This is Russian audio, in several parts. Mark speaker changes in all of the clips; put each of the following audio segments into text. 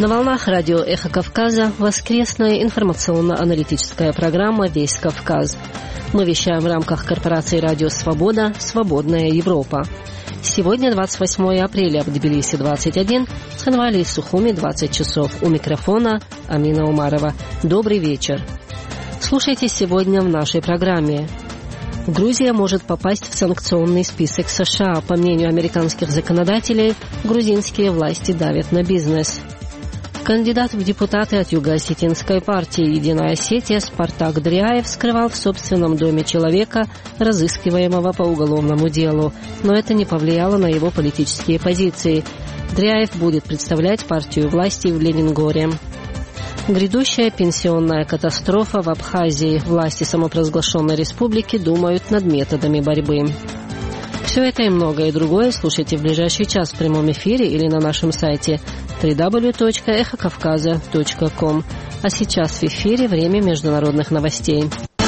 Speaker 1: На волнах радио «Эхо Кавказа» воскресная информационно-аналитическая программа «Весь Кавказ». Мы вещаем в рамках корпорации «Радио Свобода. Свободная Европа». Сегодня 28 апреля, в Тбилиси 21, в Ханвале и Сухуми 20 часов. У микрофона Амина Умарова. Добрый вечер. Слушайте сегодня в нашей программе. Грузия может попасть в санкционный список США. По мнению американских законодателей, грузинские власти давят на бизнес. Кандидат в депутаты от Юго-Осетинской партии «Единая Осетия» Спартак Дряев скрывал в собственном доме человека, разыскиваемого по уголовному делу. Но это не повлияло на его политические позиции. Дряев будет представлять партию власти в Ленингоре. Грядущая пенсионная катастрофа в Абхазии. Власти самопровозглашенной республики думают над методами борьбы. Все это и многое другое слушайте в ближайший час в прямом эфире или на нашем сайте www.эхокавказа.ком. А сейчас в эфире время международных новостей.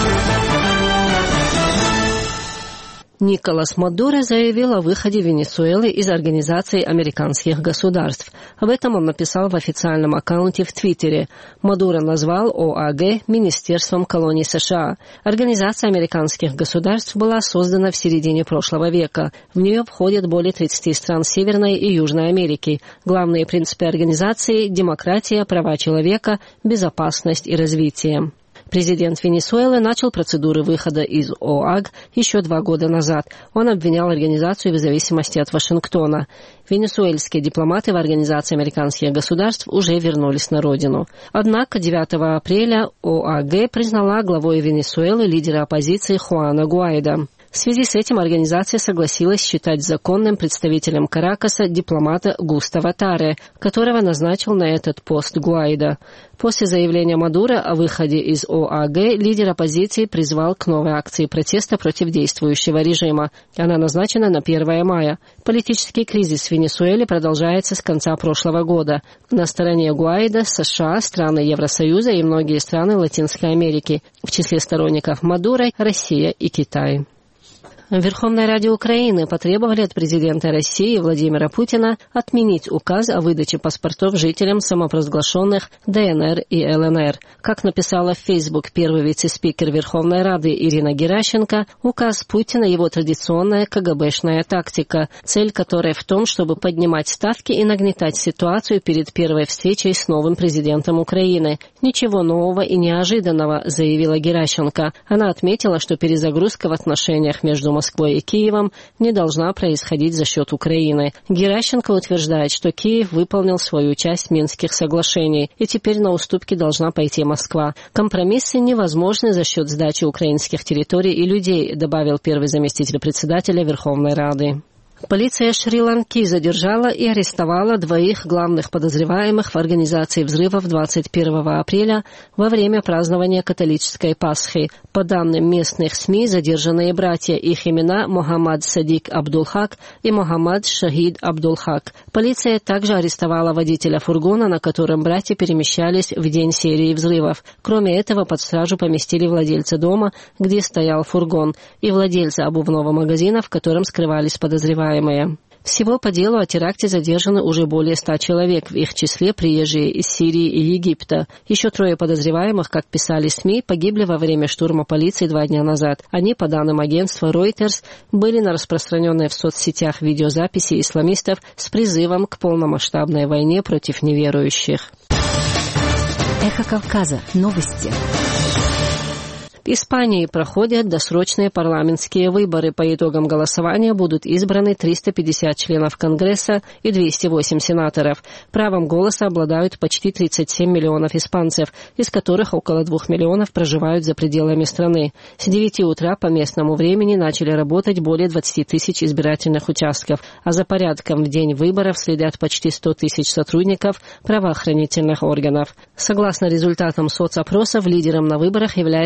Speaker 1: Николас Мадуро заявил о выходе Венесуэлы из Организации американских государств. Об этом он написал в официальном аккаунте в Твиттере. Мадуро назвал ОАГ Министерством колоний США. Организация американских государств была создана в середине прошлого века. В нее входят более 30 стран Северной и Южной Америки. Главные принципы организации – демократия, права человека, безопасность и развитие. Президент Венесуэлы начал процедуры выхода из ОАГ еще 2 года назад. Он обвинял организацию в зависимости от Вашингтона. Венесуэльские дипломаты в Организации американских государств уже вернулись на родину. Однако 9 апреля ОАГ признала главой Венесуэлы лидера оппозиции Хуана Гуайдо. В связи с этим организация согласилась считать законным представителем Каракаса дипломата Густава Таре, которого назначил на этот пост Гуайдо. После заявления Мадуро о выходе из ОАГ лидер оппозиции призвал к новой акции протеста против действующего режима. Она назначена на 1 мая. Политический кризис в Венесуэле продолжается с конца прошлого года. На стороне Гуайдо США, страны Евросоюза и многие страны Латинской Америки. В числе сторонников Мадуро – Россия и Китай. Верховная Рада Украины потребовали от президента России Владимира Путина отменить указ о выдаче паспортов жителям самопровозглашенных ДНР и ЛНР. Как написала в Facebook первый вице-спикер Верховной Рады Ирина Геращенко, указ Путина – его традиционная КГБшная тактика, цель которой в том, чтобы поднимать ставки и нагнетать ситуацию перед первой встречей с новым президентом Украины. Ничего нового и неожиданного, заявила Геращенко. Она отметила, что перезагрузка в отношениях между Москвой и Киевом не должна происходить за счет Украины. Геращенко утверждает, что Киев выполнил свою часть Минских соглашений, и теперь на уступки должна пойти Москва. Компромиссы невозможны за счет сдачи украинских территорий и людей, добавил первый заместитель председателя Верховной Рады. Полиция Шри-Ланки задержала и арестовала 2 главных подозреваемых в организации взрывов 21 апреля во время празднования католической Пасхи. По данным местных СМИ, задержанные братья, их имена Мохаммад Садик Абдулхак и Мохаммад Шахид Абдулхак. Полиция также арестовала водителя фургона, на котором братья перемещались в день серии взрывов. Кроме этого, под стражу поместили владельца дома, где стоял фургон, и владельца обувного магазина, в котором скрывались подозреваемые. Всего по делу о теракте задержаны уже более 100 человек, в их числе приезжие из Сирии и Египта. Еще 3 подозреваемых, как писали СМИ, погибли во время штурма полиции 2 дня назад. Они, по данным агентства Reuters, были на распространенной в соцсетях видеозаписи исламистов с призывом к полномасштабной войне против неверующих.
Speaker 2: Эхо Кавказа. Новости.
Speaker 1: В Испании проходят досрочные парламентские выборы. По итогам голосования будут избраны 350 членов Конгресса и 208 сенаторов. Правом голоса обладают почти 37 миллионов испанцев, из которых около 2 миллионов проживают за пределами страны. С 9 утра по местному времени начали работать более 20 тысяч избирательных участков, а за порядком в день выборов следят почти 100 тысяч сотрудников правоохранительных органов. Согласно результатам соцопросов, лидером на выборах является правящая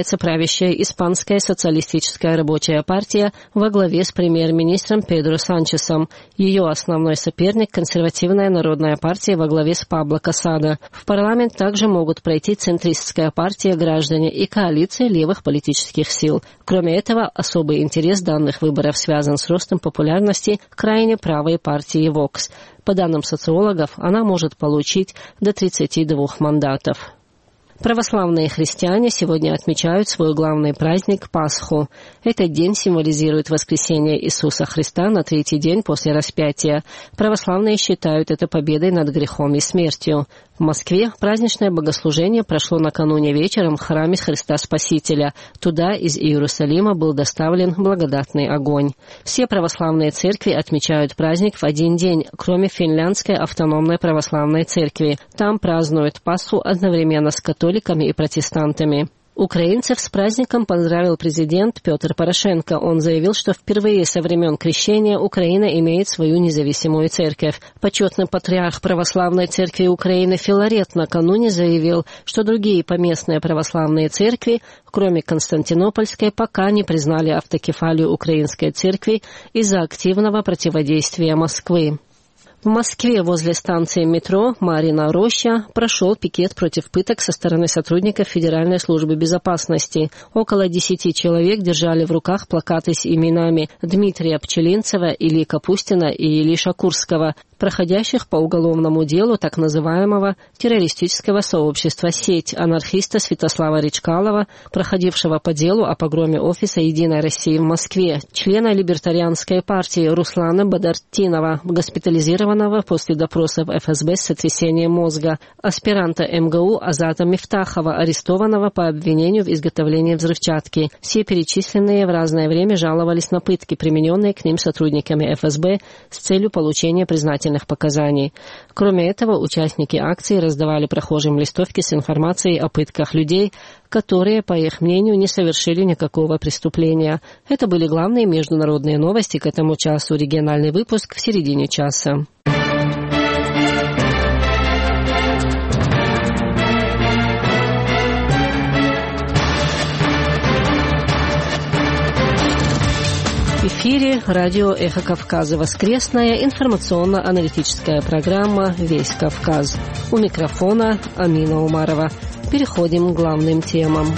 Speaker 1: правящая Испанская социалистическая рабочая партия во главе с премьер-министром Педро Санчесом. Ее основной соперник – консервативная народная партия во главе с Пабло Касадо. В парламент также могут пройти центристская партия «Граждане» и коалиция левых политических сил. Кроме этого, особый интерес данных выборов связан с ростом популярности крайне правой партии «Вокс». По данным социологов, она может получить до 32 мандатов. Православные христиане сегодня отмечают свой главный праздник – Пасху. Этот день символизирует воскресение Иисуса Христа на третий день после распятия. Православные считают это победой над грехом и смертью. В Москве праздничное богослужение прошло накануне вечером в храме Христа Спасителя. Туда из Иерусалима был доставлен благодатный огонь. Все православные церкви отмечают праздник в один день, кроме Финляндской автономной православной церкви. Там празднуют Пасху одновременно с католиками и протестантами. Украинцев с праздником поздравил президент Петр Порошенко. Он заявил, что впервые со времен крещения Украина имеет свою независимую церковь. Почетный патриарх Православной церкви Украины Филарет накануне заявил, что другие поместные православные церкви, кроме Константинопольской, пока не признали автокефалию Украинской церкви из-за активного противодействия Москвы. В Москве возле станции метро «Марьина роща» прошел пикет против пыток со стороны сотрудников Федеральной службы безопасности. Около 10 человек держали в руках плакаты с именами Дмитрия Пчелинцева, Ильи Капустина и Ильи Шакурского, проходящих по уголовному делу так называемого террористического сообщества «Сеть» анархиста Святослава Речкалова, проходившего по делу о погроме офиса «Единой России» в Москве, члена либертарианской партии Руслана Бадартинова, госпитализированного после допросов ФСБ с сотрясением мозга, аспиранта МГУ Азата Мифтахова, арестованного по обвинению в изготовлении взрывчатки. Все перечисленные в разное время жаловались на пытки, примененные к ним сотрудниками ФСБ с целью получения признательных показаний. Кроме этого, участники акции раздавали прохожим листовки с информацией о пытках людей, которые, по их мнению, не совершили никакого преступления. Это были главные международные новости к этому часу. Региональный выпуск в середине часа. В эфире радио «Эхо Кавказа». Воскресная информационно-аналитическая программа «Весь Кавказ». У микрофона Амина Умарова. Переходим к главным темам.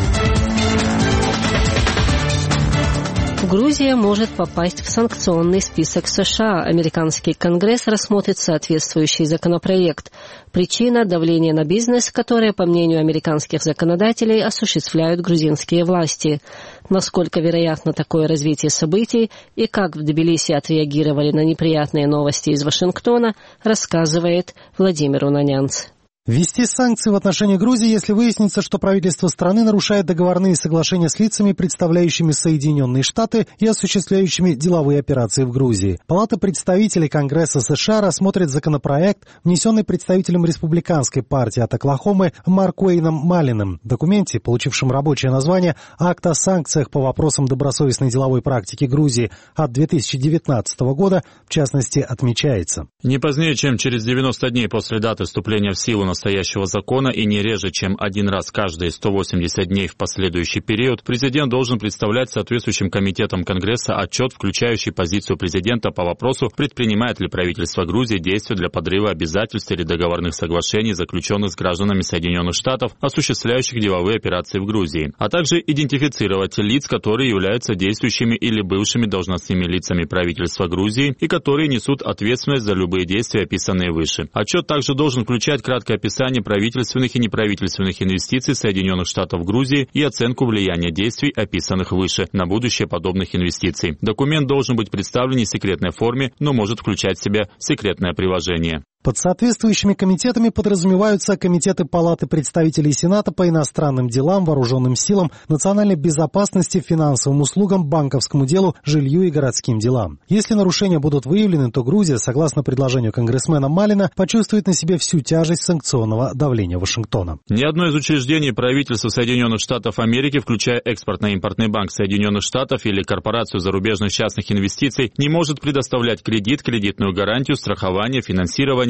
Speaker 1: Грузия может попасть в санкционный список США. Американский Конгресс рассмотрит соответствующий законопроект. Причина – давление на бизнес, которое, по мнению американских законодателей, осуществляют грузинские власти. Насколько вероятно такое развитие событий и как в Тбилиси отреагировали на неприятные новости из Вашингтона, рассказывает Владимир Унанянц.
Speaker 3: Ввести санкции в отношении Грузии, если выяснится, что правительство страны нарушает договорные соглашения с лицами, представляющими Соединенные Штаты и осуществляющими деловые операции в Грузии. Палата представителей Конгресса США рассмотрит законопроект, внесенный представителем республиканской партии от Оклахомы Маркуэйном Малиным. В документе, получившем рабочее название «Акт о санкциях по вопросам добросовестной деловой практики Грузии» от 2019 года, в частности, отмечается.
Speaker 4: Не позднее, чем через 90 дней после даты вступления в силу настоящего закона и не реже, чем один раз каждые 180 дней в последующий период, президент должен представлять соответствующим комитетам Конгресса отчет, включающий позицию президента по вопросу, предпринимает ли правительство Грузии действия для подрыва обязательств или договорных соглашений, заключенных с гражданами Соединенных Штатов, осуществляющих деловые операции в Грузии, а также идентифицировать лиц, которые являются действующими или бывшими должностными лицами правительства Грузии и которые несут ответственность за любые действия, описанные выше. Отчет также должен включать краткое описание правительственных и неправительственных инвестиций Соединенных Штатов в Грузии и оценку влияния действий, описанных выше, на будущее подобных инвестиций. Документ должен быть представлен не в секретной форме, но может включать в себя секретное приложение.
Speaker 3: Под соответствующими комитетами подразумеваются комитеты Палаты представителей Сената по иностранным делам, вооруженным силам, национальной безопасности, финансовым услугам, банковскому делу, жилью и городским делам. Если нарушения будут выявлены, то Грузия, согласно предложению конгрессмена Малина, почувствует на себе всю тяжесть санкционного давления Вашингтона.
Speaker 4: Ни одно из учреждений правительства Соединенных Штатов Америки, включая Экспортно-импортный банк Соединенных Штатов или Корпорацию зарубежных частных инвестиций, не может предоставлять кредит, кредитную гарантию, страхование, финансирование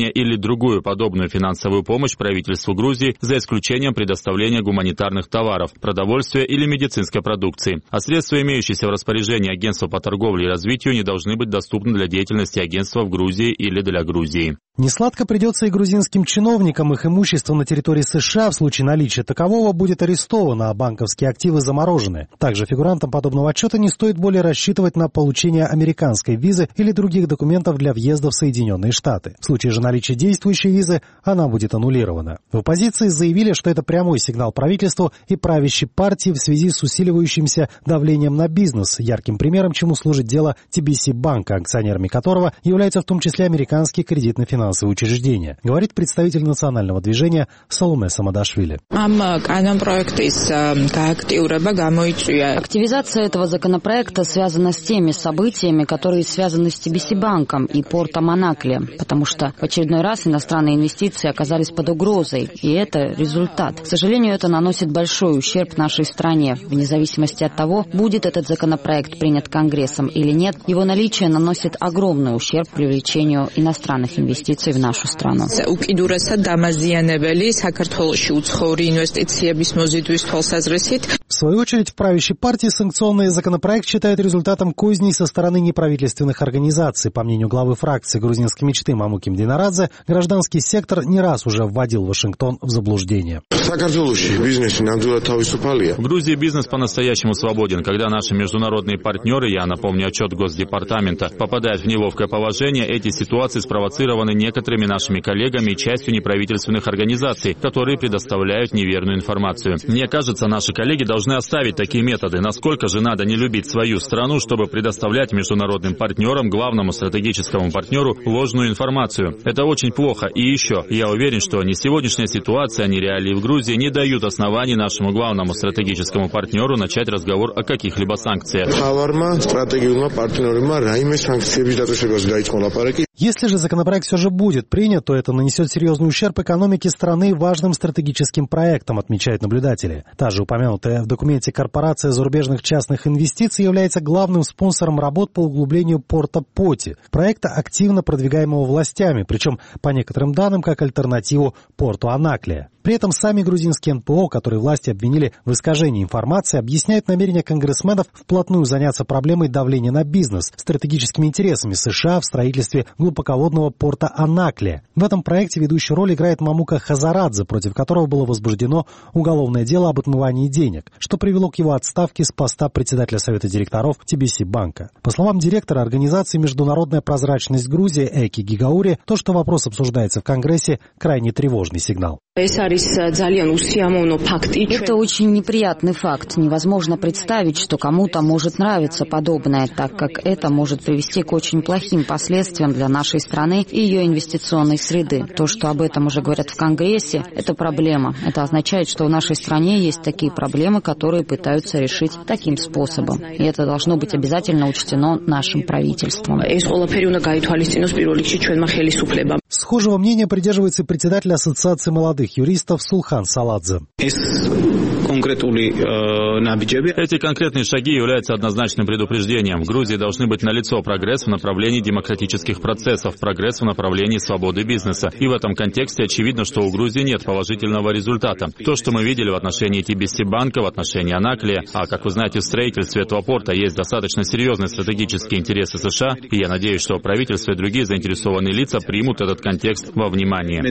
Speaker 4: финансирование или другую подобную финансовую помощь правительству Грузии, за исключением предоставления гуманитарных товаров, продовольствия или медицинской продукции. А средства, имеющиеся в распоряжении Агентства по торговле и развитию, не должны быть доступны для деятельности агентства в Грузии или для Грузии.
Speaker 3: Несладко придется и грузинским чиновникам. Их имущество на территории США в случае наличия такового будет арестовано, а банковские активы заморожены. Также фигурантам подобного отчета не стоит более рассчитывать на получение американской визы или других документов для въезда в Соединенные Штаты. В случае же наличия действующей визы она будет аннулирована. В оппозиции заявили, что это прямой сигнал правительству и правящей партии в связи с усиливающимся давлением на бизнес, ярким примером чему служит дело TBC банка, акционерами которого являются в том числе американские кредитно-финансовые учреждения, говорит представитель национального движения Саломе Самадашвили.
Speaker 5: Активизация этого законопроекта связана с теми событиями, которые связаны с TBC банком и портом Анакле, потому что в очередной раз иностранные инвестиции оказались под угрозой, и это результат. К сожалению, это наносит большой ущерб нашей стране. Вне зависимости от того, будет этот законопроект принят Конгрессом или нет, его наличие наносит огромный ущерб привлечению иностранных инвестиций в нашу страну.
Speaker 3: В свою очередь, в правящей партии санкционный законопроект считает результатом козней со стороны неправительственных организаций. По мнению главы фракции грузинской мечты Мамуки Мдинарадзе, гражданский сектор не раз уже вводил Вашингтон в заблуждение.
Speaker 4: В Грузии бизнес по-настоящему свободен, когда наши международные партнеры, я напомню отчет Госдепартамента, попадают в неловкое положение. Эти ситуации спровоцированы некоторыми нашими коллегами и частью неправительственных организаций, которые предоставляют неверную информацию. Мне кажется, наши коллеги должны оставить такие методы. Насколько же надо не любить свою страну, чтобы предоставлять международным партнерам, главному стратегическому партнеру, ложную информацию. Это очень плохо. И еще, я уверен, что ни сегодняшняя ситуация, ни реалии в Грузии не дают оснований нашему главному стратегическому партнеру начать разговор о каких-либо санкциях.
Speaker 3: Если же законопроект все же будет принят, то это нанесет серьезный ущерб экономике страны важным стратегическим проектам, отмечают наблюдатели. Та же упомянутая в документе корпорация зарубежных частных инвестиций является главным спонсором работ по углублению порта Поти, проекта, активно продвигаемого властями, причем, по некоторым данным, как альтернативу порту Анаклия. При этом сами грузинские НПО, которые власти обвинили в искажении информации, объясняют намерение конгрессменов вплотную заняться проблемой давления на бизнес, стратегическими интересами США в строительстве глубоководного порта Анаклия. В этом проекте ведущую роль играет Мамука Хазарадзе, против которого было возбуждено уголовное дело об отмывании денег, что привело к его отставке с поста председателя Совета директоров TBC банка. По словам директора организации «Международная прозрачность Грузии» Эки Гигаури, то, что вопрос обсуждается в Конгрессе, крайне тревожный сигнал.
Speaker 5: Это очень неприятный факт. Невозможно представить, что кому-то может нравиться подобное, так как это может привести к очень плохим последствиям для нашей страны и ее инвестиционной среды. То, что об этом уже говорят в Конгрессе, это проблема. Это означает, что в нашей стране есть такие проблемы, которые пытаются решить таким способом. И это должно быть обязательно учтено нашим правительством.
Speaker 3: Схожего мнения придерживается и председатель Ассоциации молодых юристов Сулхан Саладзе.
Speaker 4: Эти конкретные шаги являются однозначным предупреждением. В Грузии должны быть налицо прогресс в направлении демократических процессов, прогресс в направлении свободы бизнеса. И в этом контексте очевидно, что у Грузии нет положительного результата. То, что мы видели в отношении TBC банка, в отношении Анаклия, а, как вы знаете, в строительстве этого порта есть достаточно серьезные стратегические интересы США, и я надеюсь, что правительство и другие заинтересованные лица примут этот контекст во внимание.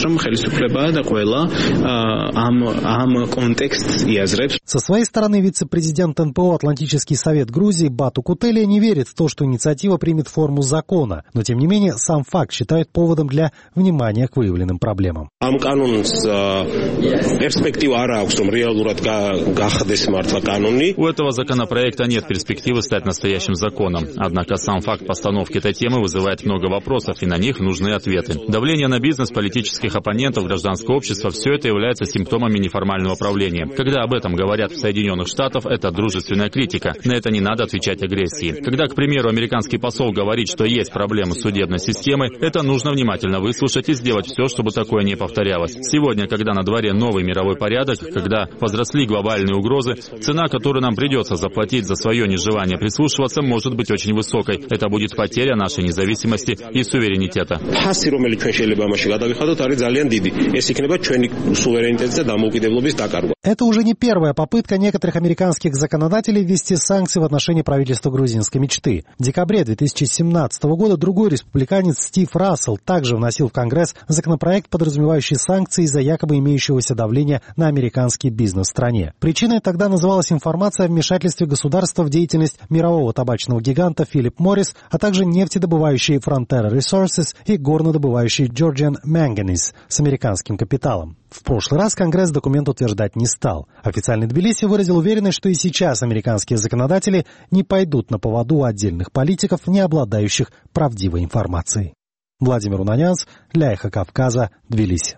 Speaker 3: Со своей стороны вице-президент НПО «Атлантический совет Грузии» Бату Кутелия не верит в то, что инициатива примет форму закона, но тем не менее сам факт считает поводом для внимания к выявленным проблемам.
Speaker 4: У этого законопроекта нет перспективы стать настоящим законом. Однако сам факт постановки этой темы вызывает много вопросов, и на них нужны ответы. Давление на бизнес, политических оппонентов, гражданское общество – все это является симптомами неформального правления. Когда Когда об этом говорят в Соединенных Штатах, это дружественная критика. На это не надо отвечать агрессией. Когда, к примеру, американский посол говорит, что есть проблемы с судебной системой, это нужно внимательно выслушать и сделать все, чтобы такое не повторялось. Сегодня, когда на дворе новый мировой порядок, когда возросли глобальные угрозы, цена, которую нам придется заплатить за свое нежелание прислушиваться, может быть очень высокой. Это будет потеря нашей независимости и суверенитета.
Speaker 3: Это уже не первая попытка некоторых американских законодателей ввести санкции в отношении правительства грузинской мечты. В декабре 2017 года другой республиканец Стив Рассел также вносил в Конгресс законопроект, подразумевающий санкции из-за якобы имеющегося давления на американский бизнес в стране. Причиной тогда называлась информация о вмешательстве государства в деятельность мирового табачного гиганта Philip Morris, а также нефтедобывающей Frontera Resources и горнодобывающей Georgian Manganese с американским капиталом. В прошлый раз Конгресс документ утверждать не стал. Официальный Тбилиси выразил уверенность, что и сейчас американские законодатели не пойдут на поводу у отдельных политиков, не обладающих правдивой информацией. Владимир Унанянц для Эхо Кавказа, Тбилиси.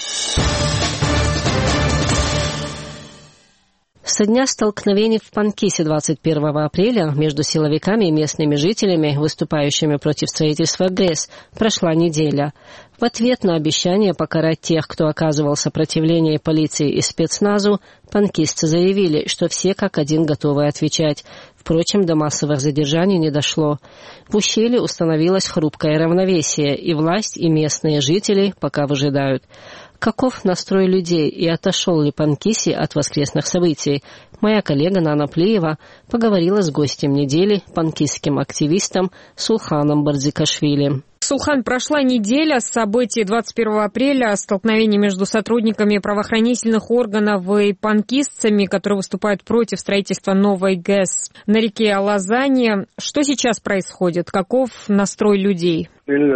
Speaker 1: Со дня столкновений в Панкисе 21 апреля между силовиками и местными жителями, выступающими против строительства ГЭС, прошла неделя. В ответ на обещание покарать тех, кто оказывал сопротивление полиции и спецназу, панкисцы заявили, что все как один готовы отвечать. Впрочем, до массовых задержаний не дошло. В ущелье установилось хрупкое равновесие, и власть, и местные жители пока выжидают. Каков настрой людей и отошел ли Панкиси от воскресных событий? Моя коллега Нана Плиева поговорила с гостем недели, панкисским активистом Сулханом Бардзикашвили.
Speaker 6: Сулхан, прошла неделя с событий 21 апреля, столкновений между сотрудниками правоохранительных органов и панкистцами, которые выступают против строительства новой ГЭС на реке Алазани. Что сейчас происходит? Каков настрой людей?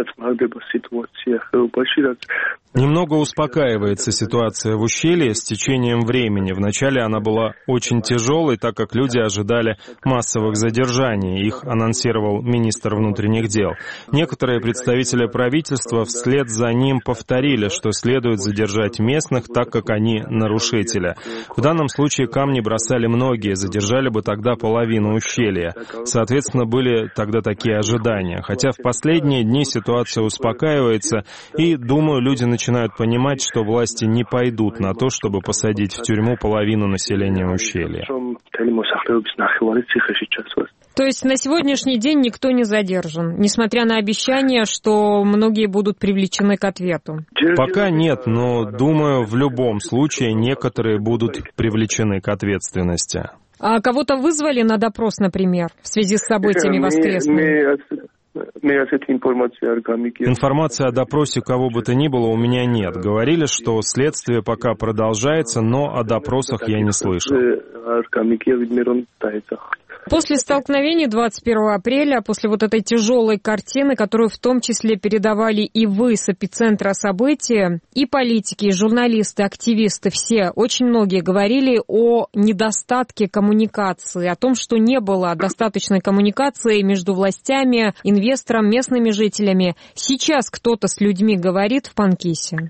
Speaker 7: Немного успокаивается ситуация в ущелье с течением времени. Вначале она была очень тяжелой, так как люди ожидали массовых задержаний. Их анонсировал министр внутренних дел. Некоторые представители правительства вслед за ним повторили, что следует задержать местных, так как они нарушители. В данном случае камни бросали многие, задержали бы тогда половину ущелья. Соответственно, были тогда такие ожидания. Хотя в последние дни ситуация успокаивается, и, думаю, люди начинают понимать, что власти не пойдут на то, чтобы посадить в тюрьму половину населения ущелья.
Speaker 6: То есть на сегодняшний день никто не задержан, несмотря на обещание, что многие будут привлечены к ответу?
Speaker 7: Пока нет, но, думаю, в любом случае некоторые будут привлечены к ответственности.
Speaker 6: А кого-то вызвали на допрос, например, в связи с событиями воскресными?
Speaker 7: Информации о допросе кого бы то ни было у меня нет. Говорили, что следствие пока продолжается, но о допросах я не слышал.
Speaker 6: После столкновений 21 апреля, после вот этой тяжелой картины, которую в том числе передавали и вы с эпицентра события, и политики, и журналисты, активисты, все, очень многие говорили о недостатке коммуникации, о том, что не было достаточной коммуникации между властями, инвестором, местными жителями. Сейчас кто-то с людьми говорит в Панкисе?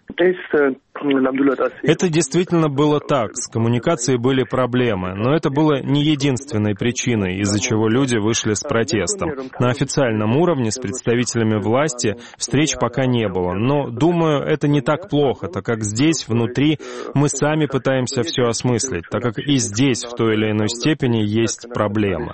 Speaker 7: Это действительно было так. С коммуникацией были проблемы, но это было не единственной причиной, из-за чего люди вышли с протестом. На официальном уровне с представителями власти встреч пока не было, но, думаю, это не так плохо, так как здесь, внутри, мы сами пытаемся все осмыслить, так как и здесь в той или иной степени есть проблемы.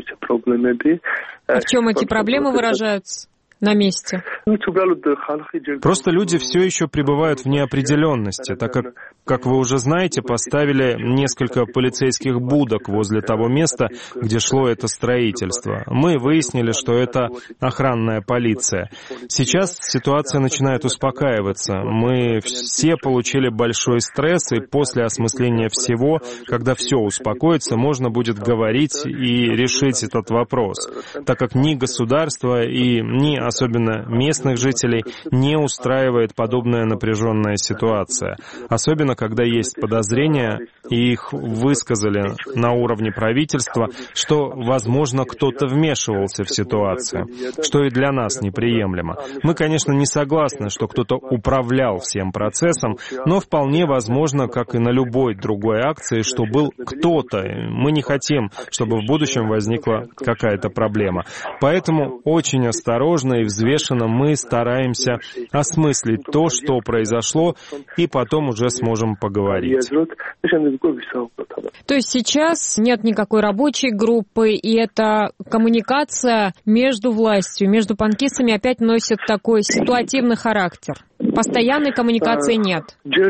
Speaker 6: А в чем эти проблемы выражаются? На месте?
Speaker 7: Просто люди все еще пребывают в неопределенности, так как вы уже знаете, поставили несколько полицейских будок возле того места, где шло это строительство. Мы выяснили, что это охранная полиция. Сейчас ситуация начинает успокаиваться. Мы все получили большой стресс, и после осмысления всего, когда все успокоится, можно будет говорить и решить этот вопрос, так как ни государство и ни особенно местные местных жителей не устраивает подобная напряженная ситуация. Особенно, когда есть подозрения, и их высказали на уровне правительства, что, возможно, кто-то вмешивался в ситуацию, что и для нас неприемлемо. Мы, конечно, не согласны, что кто-то управлял всем процессом, но вполне возможно, как и на любой другой акции, что был кто-то. Мы не хотим, чтобы в будущем возникла какая-то проблема. Поэтому очень осторожно и взвешенно мы стараемся осмыслить то, что произошло, и потом уже сможем поговорить.
Speaker 6: То есть сейчас нет никакой рабочей группы, и эта коммуникация между властью, между панкистами опять носит такой ситуативный характер? Постоянной коммуникации нет?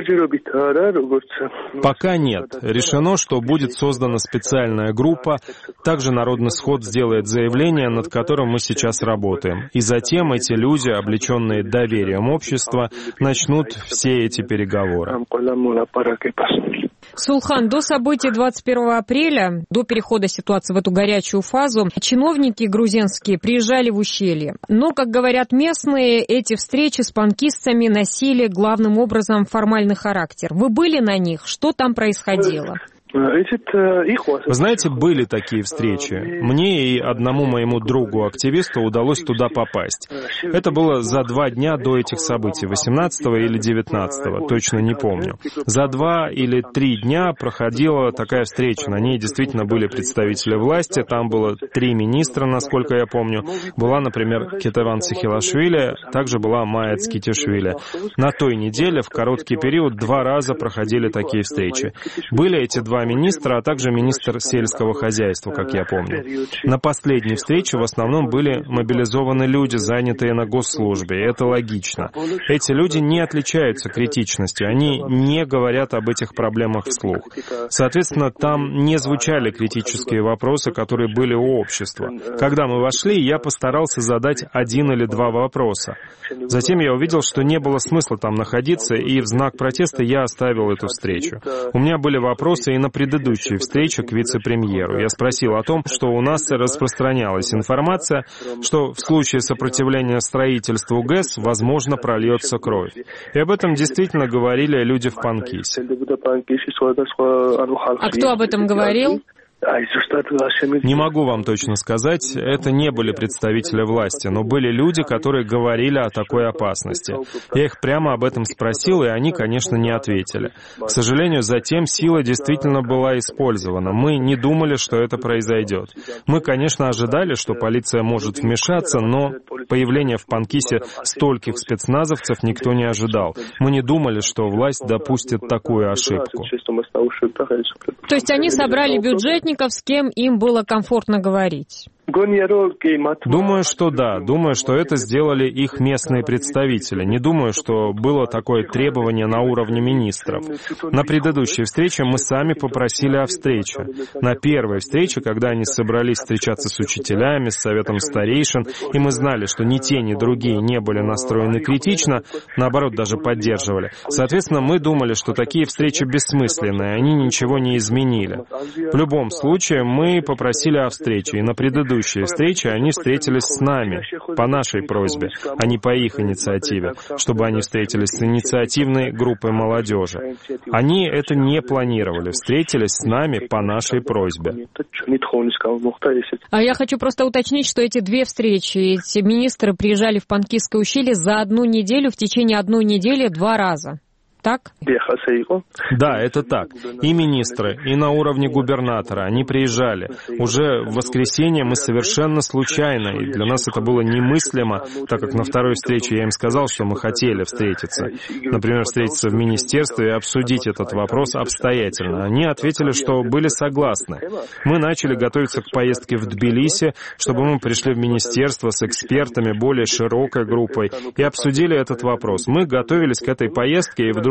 Speaker 7: Пока нет. Решено, что будет создана специальная группа. Также Народный сход сделает заявление, над которым мы сейчас работаем. И затем эти люди, облеченные доверием общества, начнут все эти переговоры.
Speaker 6: Сулхан, до событий 21 апреля, до перехода ситуации в эту горячую фазу, чиновники грузинские приезжали в ущелье. Но, как говорят местные, эти встречи с панкистами носили главным образом формальный характер. Вы были на них? Что там происходило?
Speaker 7: Вы знаете, были такие встречи. Мне и одному моему другу-активисту удалось туда попасть. Это было за 2 дня до этих событий, 18 или 19, точно не помню. За 2 или 3 дня проходила такая встреча. На ней действительно были представители власти, там было 3 министра, насколько я помню. Была, например, Кетеван Цихилашвили, также была Майя Цкитишвили. На той неделе в короткий период 2 раза проходили такие встречи. Были эти 2 министра, а также министр сельского хозяйства, как я помню. На последней встрече в основном были мобилизованы люди, занятые на госслужбе, и это логично. Эти люди не отличаются критичностью, они не говорят об этих проблемах вслух. Соответственно, там не звучали критические вопросы, которые были у общества. Когда мы вошли, я постарался задать 1 или 2 вопроса. Затем я увидел, что не было смысла там находиться, и в знак протеста я оставил эту встречу. У меня были вопросы и на предыдущей встрече к вице-премьеру. Я спросил о том, что у нас распространялась информация, что в случае сопротивления строительству ГЭС, возможно, прольется кровь. И об этом действительно говорили люди в Панкисе.
Speaker 6: А кто об этом говорил?
Speaker 7: Не могу вам точно сказать, это не были представители власти, но были люди, которые говорили о такой опасности. Я их прямо об этом спросил, и они, конечно, не ответили. К сожалению, затем сила действительно была использована. Мы не думали, что это произойдет. Мы, конечно, ожидали, что полиция может вмешаться, но появление в Панкисе стольких спецназовцев никто не ожидал. Мы не думали, что власть допустит такую ошибку.
Speaker 6: То есть они собрали бюджетников, с кем им было комфортно говорить?
Speaker 7: Думаю, что да. Думаю, что это сделали их местные представители. Не думаю, что было такое требование на уровне министров. На предыдущей встрече мы сами попросили о встрече. На первой встрече, когда они собрались встречаться с учителями, с советом старейшин, и мы знали, что ни те, ни другие не были настроены критично, наоборот, даже поддерживали. Соответственно, мы думали, что такие встречи бессмысленные, они ничего не изменили. В любом случае, мы попросили о встрече, и на предыдущей встрече они встретились с нами, по нашей просьбе, а не по их инициативе, чтобы они встретились с инициативной группой молодежи. Они это не планировали, встретились с нами по нашей просьбе.
Speaker 6: А я хочу просто уточнить, что эти 2 встречи, эти министры приезжали в Панкисское ущелье за 1 неделю, в течение 1 недели 2 раза. Так?
Speaker 7: Да, это так. И министры, и на уровне губернатора, они приезжали. Уже в воскресенье мы совершенно случайно, и для нас это было немыслимо, так как на второй встрече я им сказал, что мы хотели встретиться. Например, встретиться в министерстве и обсудить этот вопрос обстоятельно. Они ответили, что были согласны. Мы начали готовиться к поездке в Тбилиси, чтобы мы пришли в министерство с экспертами, более широкой группой, и обсудили этот вопрос. Мы готовились к этой поездке, и вдруг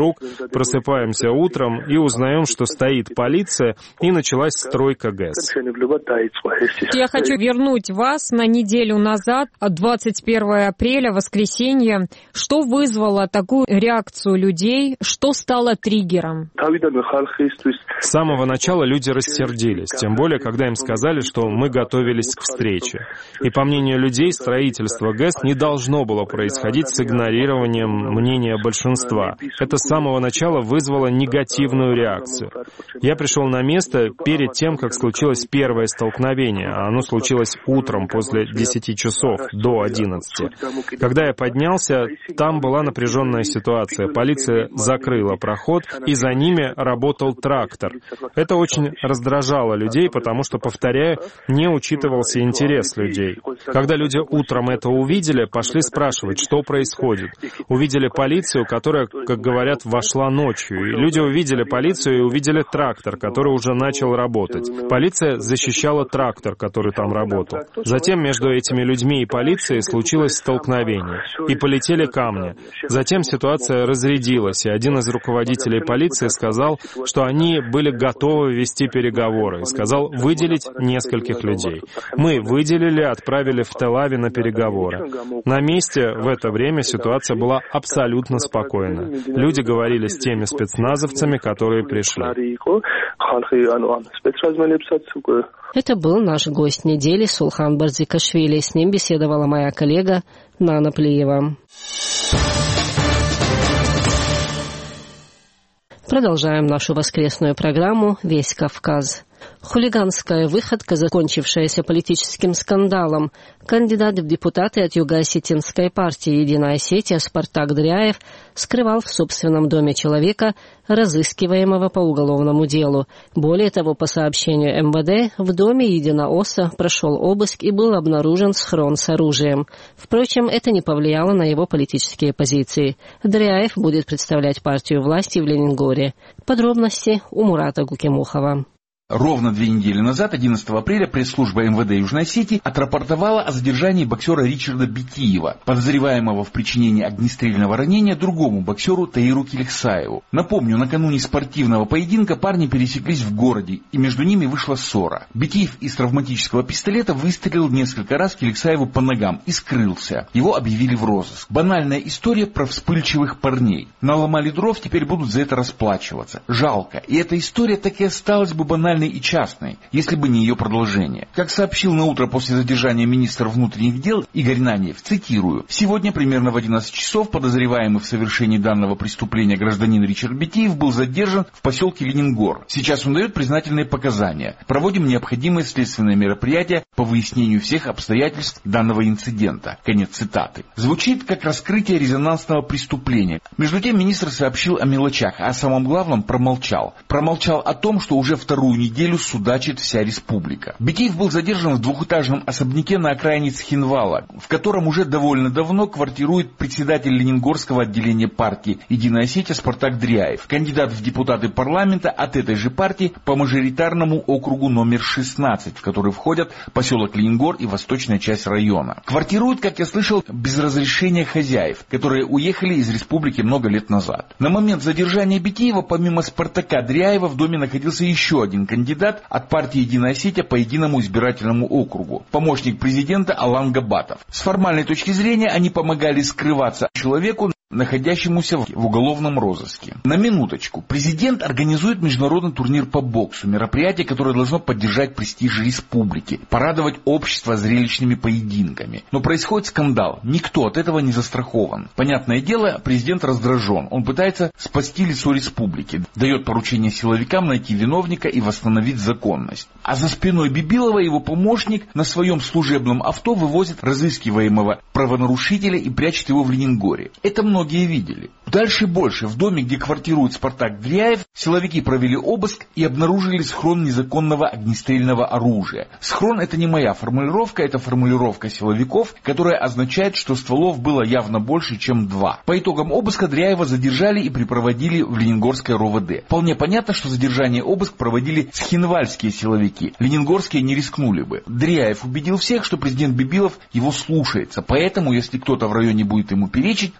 Speaker 7: вдруг просыпаемся утром и узнаем, что стоит полиция, и началась стройка ГЭС.
Speaker 6: Я хочу вернуть вас на неделю назад, 21 апреля, воскресенье. Что вызвало такую реакцию людей? Что стало триггером?
Speaker 7: С самого начала люди рассердились, тем более, когда им сказали, что мы готовились к встрече. И по мнению людей, строительство ГЭС не должно было происходить с игнорированием мнения большинства. Это с самого начала вызвало негативную реакцию. Я пришел на место перед тем, как случилось первое столкновение, а оно случилось утром после 10 часов до 11. Когда я поднялся, там была напряженная ситуация. Полиция закрыла проход, и за ними работал трактор. Это очень раздражало людей, потому что, повторяю, не учитывался интерес людей. Когда люди утром это увидели, пошли спрашивать, что происходит. Увидели полицию, которая, как говорят, вошла ночью. И люди увидели полицию и увидели трактор, который уже начал работать. Полиция защищала трактор, который там работал. Затем между этими людьми и полицией случилось столкновение. И полетели камни. Затем ситуация разрядилась, и один из руководителей полиции сказал, что они были готовы вести переговоры, и сказал выделить нескольких людей. Мы выделили, отправили в Тель-Авив на переговоры. На месте в это время ситуация была абсолютно спокойна. Люди говорили с теми спецназовцами, которые пришли.
Speaker 1: Это был наш гость недели Сулхан Бардзикашвили. С ним беседовала моя коллега Нана Плиева. Продолжаем нашу воскресную программу «Весь Кавказ». Хулиганская выходка, закончившаяся политическим скандалом. Кандидат в депутаты от Юго-Осетинской партии «Единая Осетия» Спартак Дряев скрывал в собственном доме человека, разыскиваемого по уголовному делу. Более того, по сообщению МВД, в доме Единоосса прошел обыск и был обнаружен схрон с оружием. Впрочем, это не повлияло на его политические позиции. Дряев будет представлять партию власти в Ленингоре. Подробности у Мурата Гукимухова.
Speaker 8: Ровно 2 недели назад, 11 апреля, пресс-служба МВД Южной Осетии отрапортовала о задержании боксера Ричарда Бекиева, подозреваемого в причинении огнестрельного ранения другому боксеру Таиру Келексаеву. Напомню, накануне спортивного поединка парни пересеклись в городе, и между ними вышла ссора. Бекиев из травматического пистолета выстрелил несколько раз Келексаеву по ногам и скрылся. Его объявили в розыск. Банальная история про вспыльчивых парней. Наломали дров, теперь будут за это расплачиваться. Жалко. И эта история так и осталась бы банальной и частной, если бы не ее продолжение. Как сообщил на утро после задержания министр внутренних дел Игорь Наньев, цитирую: «Сегодня примерно в 11 часов подозреваемый в совершении данного преступления гражданин Ричард Бекиев был задержан в поселке Ленингор. Сейчас он дает признательные показания. Проводим необходимые следственные мероприятия по выяснению всех обстоятельств данного инцидента». Конец цитаты. Звучит как раскрытие резонансного преступления. Между тем министр сообщил о мелочах, а о самом главном промолчал. Промолчал о том, что уже вторую неделю судачит вся республика. Бекиев был задержан в двухэтажном особняке на окраине Цхинвала, в котором уже довольно давно квартирует председатель Ленингорского отделения партии «Единая Осетия» Спартак Дряев, кандидат в депутаты парламента от этой же партии по мажоритарному округу номер 16, в который входят поселок Ленингор и восточная часть района. Квартирует, как я слышал, без разрешения хозяев, которые уехали из республики много лет назад. На момент задержания Бекиева, помимо Спартака Дряева, в доме находился еще один кандидат от партии «Единая Осетия» по единому избирательному округу, помощник президента Алан Габатов. С формальной точки зрения они помогали скрываться человеку, находящемуся в уголовном розыске. На минуточку. Президент организует международный турнир по боксу, мероприятие, которое должно поддержать престиж республики, порадовать общество зрелищными поединками. Но происходит скандал. Никто от этого не застрахован. Понятное дело, президент раздражен. Он пытается спасти лицо республики, дает поручение силовикам найти виновника и восстановить законность. А за спиной Бибилова его помощник на своем служебном авто вывозит разыскиваемого правонарушителя и прячет его в Ленингоре. Это многие видели. Дальше больше. В доме, где квартирует Спартак Дряев, силовики провели обыск и обнаружили схрон незаконного огнестрельного оружия. Схрон — это не моя формулировка, это формулировка силовиков, которая означает, что стволов было явно больше, чем 2. По итогам обыска Дряева задержали и припроводили в Ленингорское РОВД. Вполне понятно, что задержание и обыск проводили цхинвальские силовики. Ленингорские не рискнули бы. Дряев убедил всех, что президент Бибилов его слушается. Поэтому, если кто-то в районе будет ему перечить, то с ним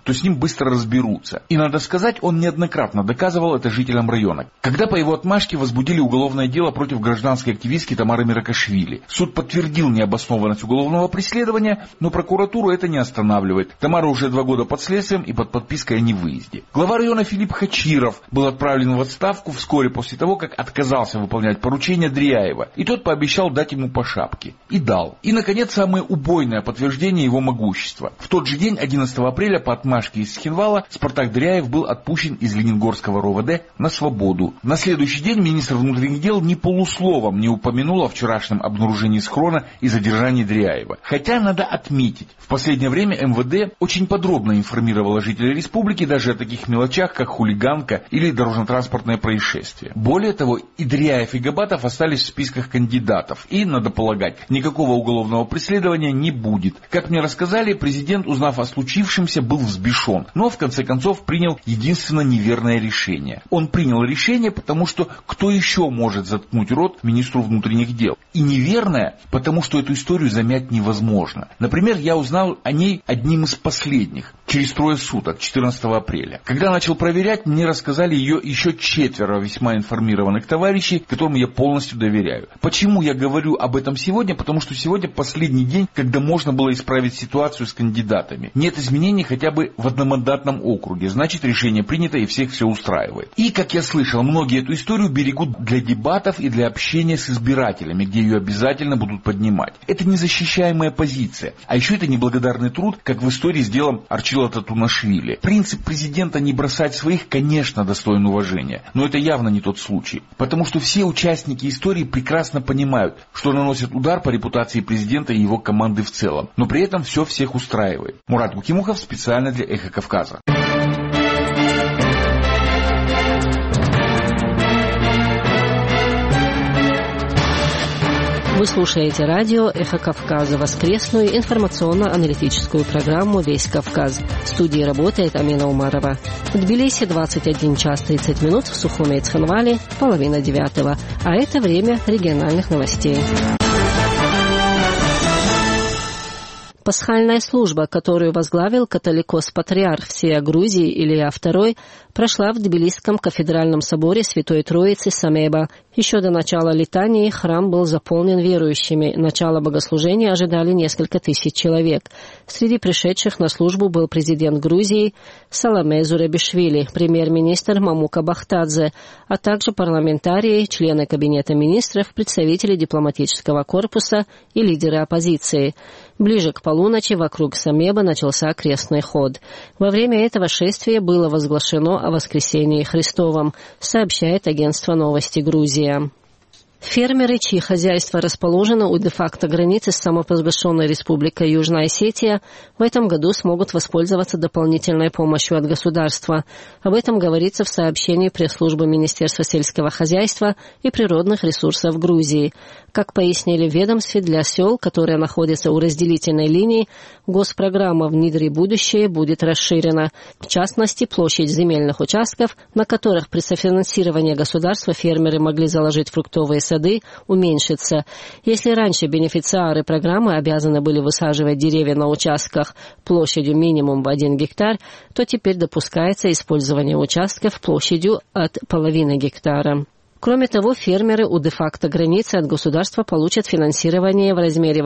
Speaker 8: быстро разберутся. И, надо сказать, он неоднократно доказывал это жителям района. Когда по его отмашке возбудили уголовное дело против гражданской активистки Тамары Миракашвили. Суд подтвердил необоснованность уголовного преследования, но прокуратуру это не останавливает. Тамара уже 2 года под следствием и под подпиской о невыезде. Глава района Филипп Хачиров был отправлен в отставку вскоре после того, как отказался выполнять поручения Дряева. И тот пообещал дать ему по шапке. И дал. И, наконец, самое убойное подтверждение его могущества. В тот же день, 11 апреля, по отмашке из Схинвала, Спартак Дряев был отпущен из Ленингорского РОВД на свободу. На следующий день министр внутренних дел ни полусловом не упомянул о вчерашнем обнаружении схрона и задержании Дряева. Хотя, надо отметить, в последнее время МВД очень подробно информировало жителей республики даже о таких мелочах, как хулиганка или дорожно-транспортное происшествие. Более того, и Дряев, и Габатов остались в списках кандидатов. И, надо полагать, никакого уголовного преследования не будет. Как мне рассказали, президент, узнав о случившемся, был взбешен, но в конце концов принял единственно неверное решение. Он принял решение, потому что кто еще может заткнуть рот министру внутренних дел? И неверное, потому что эту историю замять невозможно. Например, я узнал о ней одним из последних, через 3 суток, 14 апреля. Когда начал проверять, мне рассказали ее еще 4 весьма информированных товарищей, которым я полностью доверяю. Почему я говорю об этом сегодня? Потому что сегодня последний день, когда можно было исправить ситуацию с кандидатами. Нет изменений хотя бы в одномандатном округе. Значит, решение принято и всех все устраивает. И, как я слышал, многие эту историю берегут для дебатов и для общения с избирателями, где ее обязательно будут поднимать. Это незащищаемая позиция. А еще это неблагодарный труд, как в истории с делом Арчила Татунашвили. Принцип президента не бросать своих, конечно, достоин уважения. Но это явно не тот случай. Потому что все участники истории прекрасно понимают, что наносят удар по репутации президента и его команды в целом. Но при этом все всех устраивает. Мурат Гукимухов специально для «Эхо Кавказа».
Speaker 1: Вы слушаете радио «Эхо Кавказа», воскресную информационно-аналитическую программу «Весь Кавказ». В студии работает Амина Умарова. В Тбилиси 21 час 30 минут, в Сухуме и Цхинвале 8:30. А это время региональных новостей. Пасхальная служба, которую возглавил католикос-патриарх всея Грузии Илья II, прошла в Тбилисском кафедральном соборе Святой Троицы Самеба. Еще до начала литании храм был заполнен верующими. Начало богослужения ожидали несколько тысяч человек. Среди пришедших на службу был президент Грузии Саломе Зурабишвили, премьер-министр Мамука Бахтадзе, а также парламентарии, члены Кабинета министров, представители дипломатического корпуса и лидеры оппозиции. Ближе к полуночи вокруг Самеба начался крестный ход. Во время этого шествия было возглашено о воскресении Христовом, сообщает агентство «Новости Грузия». Фермеры, чьи хозяйства расположены у де-факто границы с самопровозглашенной республикой Южная Осетия, в этом году смогут воспользоваться дополнительной помощью от государства. Об этом говорится в сообщении пресс-службы Министерства сельского хозяйства и природных ресурсов Грузии. Как пояснили в ведомстве, для сел, которые находятся у разделительной линии, госпрограмма «Внедри будущее» будет расширена. В частности, площадь земельных участков, на которых при софинансировании государства фермеры могли заложить фруктовые сады, уменьшится. Если раньше бенефициары программы обязаны были высаживать деревья на участках площадью минимум в 1 гектар, то теперь допускается использование участков площадью от половины гектара. Кроме того, фермеры у де-факто границы от государства получат финансирование в размере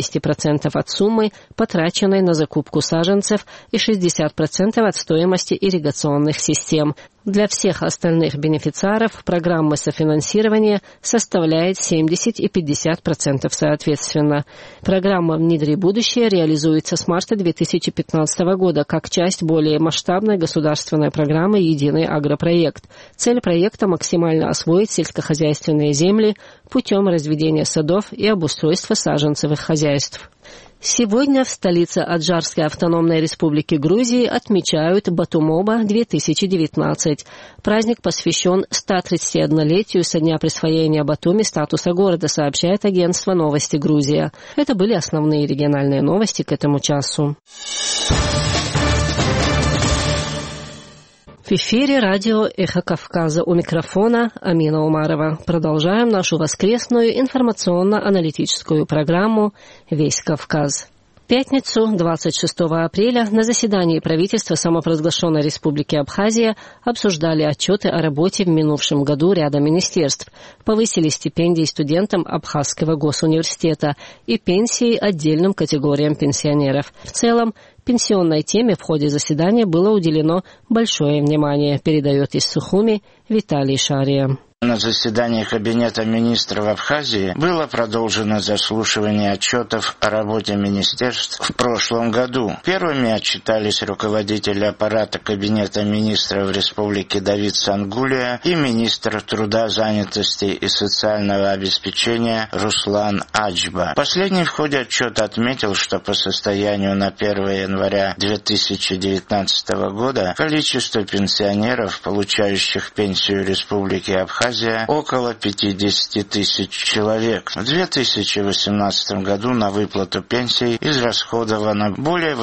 Speaker 1: 80% от суммы, потраченной на закупку саженцев, и 60% от стоимости ирригационных систем. Для всех остальных бенефициаров программа софинансирования составляет 70 и 50% соответственно. Программа «Внедри будущее» реализуется с марта 2015 года как часть более масштабной государственной программы «Единый агропроект». Цель проекта – максимально освоить сельскохозяйственные земли путем разведения садов и обустройства саженцевых хозяйств. Сегодня в столице Аджарской автономной республики Грузии отмечают Батумоба 2019. Праздник посвящен 131-летию со дня присвоения Батуми статуса города, сообщает агентство «Новости Грузия». Это были основные региональные новости к этому часу. В эфире радио «Эхо Кавказа», у микрофона Амина Умарова. Продолжаем нашу воскресную информационно-аналитическую программу «Весь Кавказ». В пятницу, 26 апреля, на заседании правительства самопровозглашенной Республики Абхазия обсуждали отчеты о работе в минувшем году ряда министерств. Повысили стипендии студентам Абхазского госуниверситета и пенсии отдельным категориям пенсионеров. В целом, пенсионной теме в ходе заседания было уделено большое внимание, передает из Сухуми Виталий Шария.
Speaker 9: На заседании Кабинета министров Абхазии было продолжено заслушивание отчетов о работе министерств в прошлом году. Первыми отчитались руководитель аппарата Кабинета министров Республики Давид Сангулия и министр труда, занятости и социального обеспечения Руслан Аджба. Последний в ходе отчета отметил, что по состоянию на 1 января 2019 года количество пенсионеров, получающих пенсию Республики Абхазия, около 50 тысяч человек. В 2018 году на выплату пенсий израсходовано более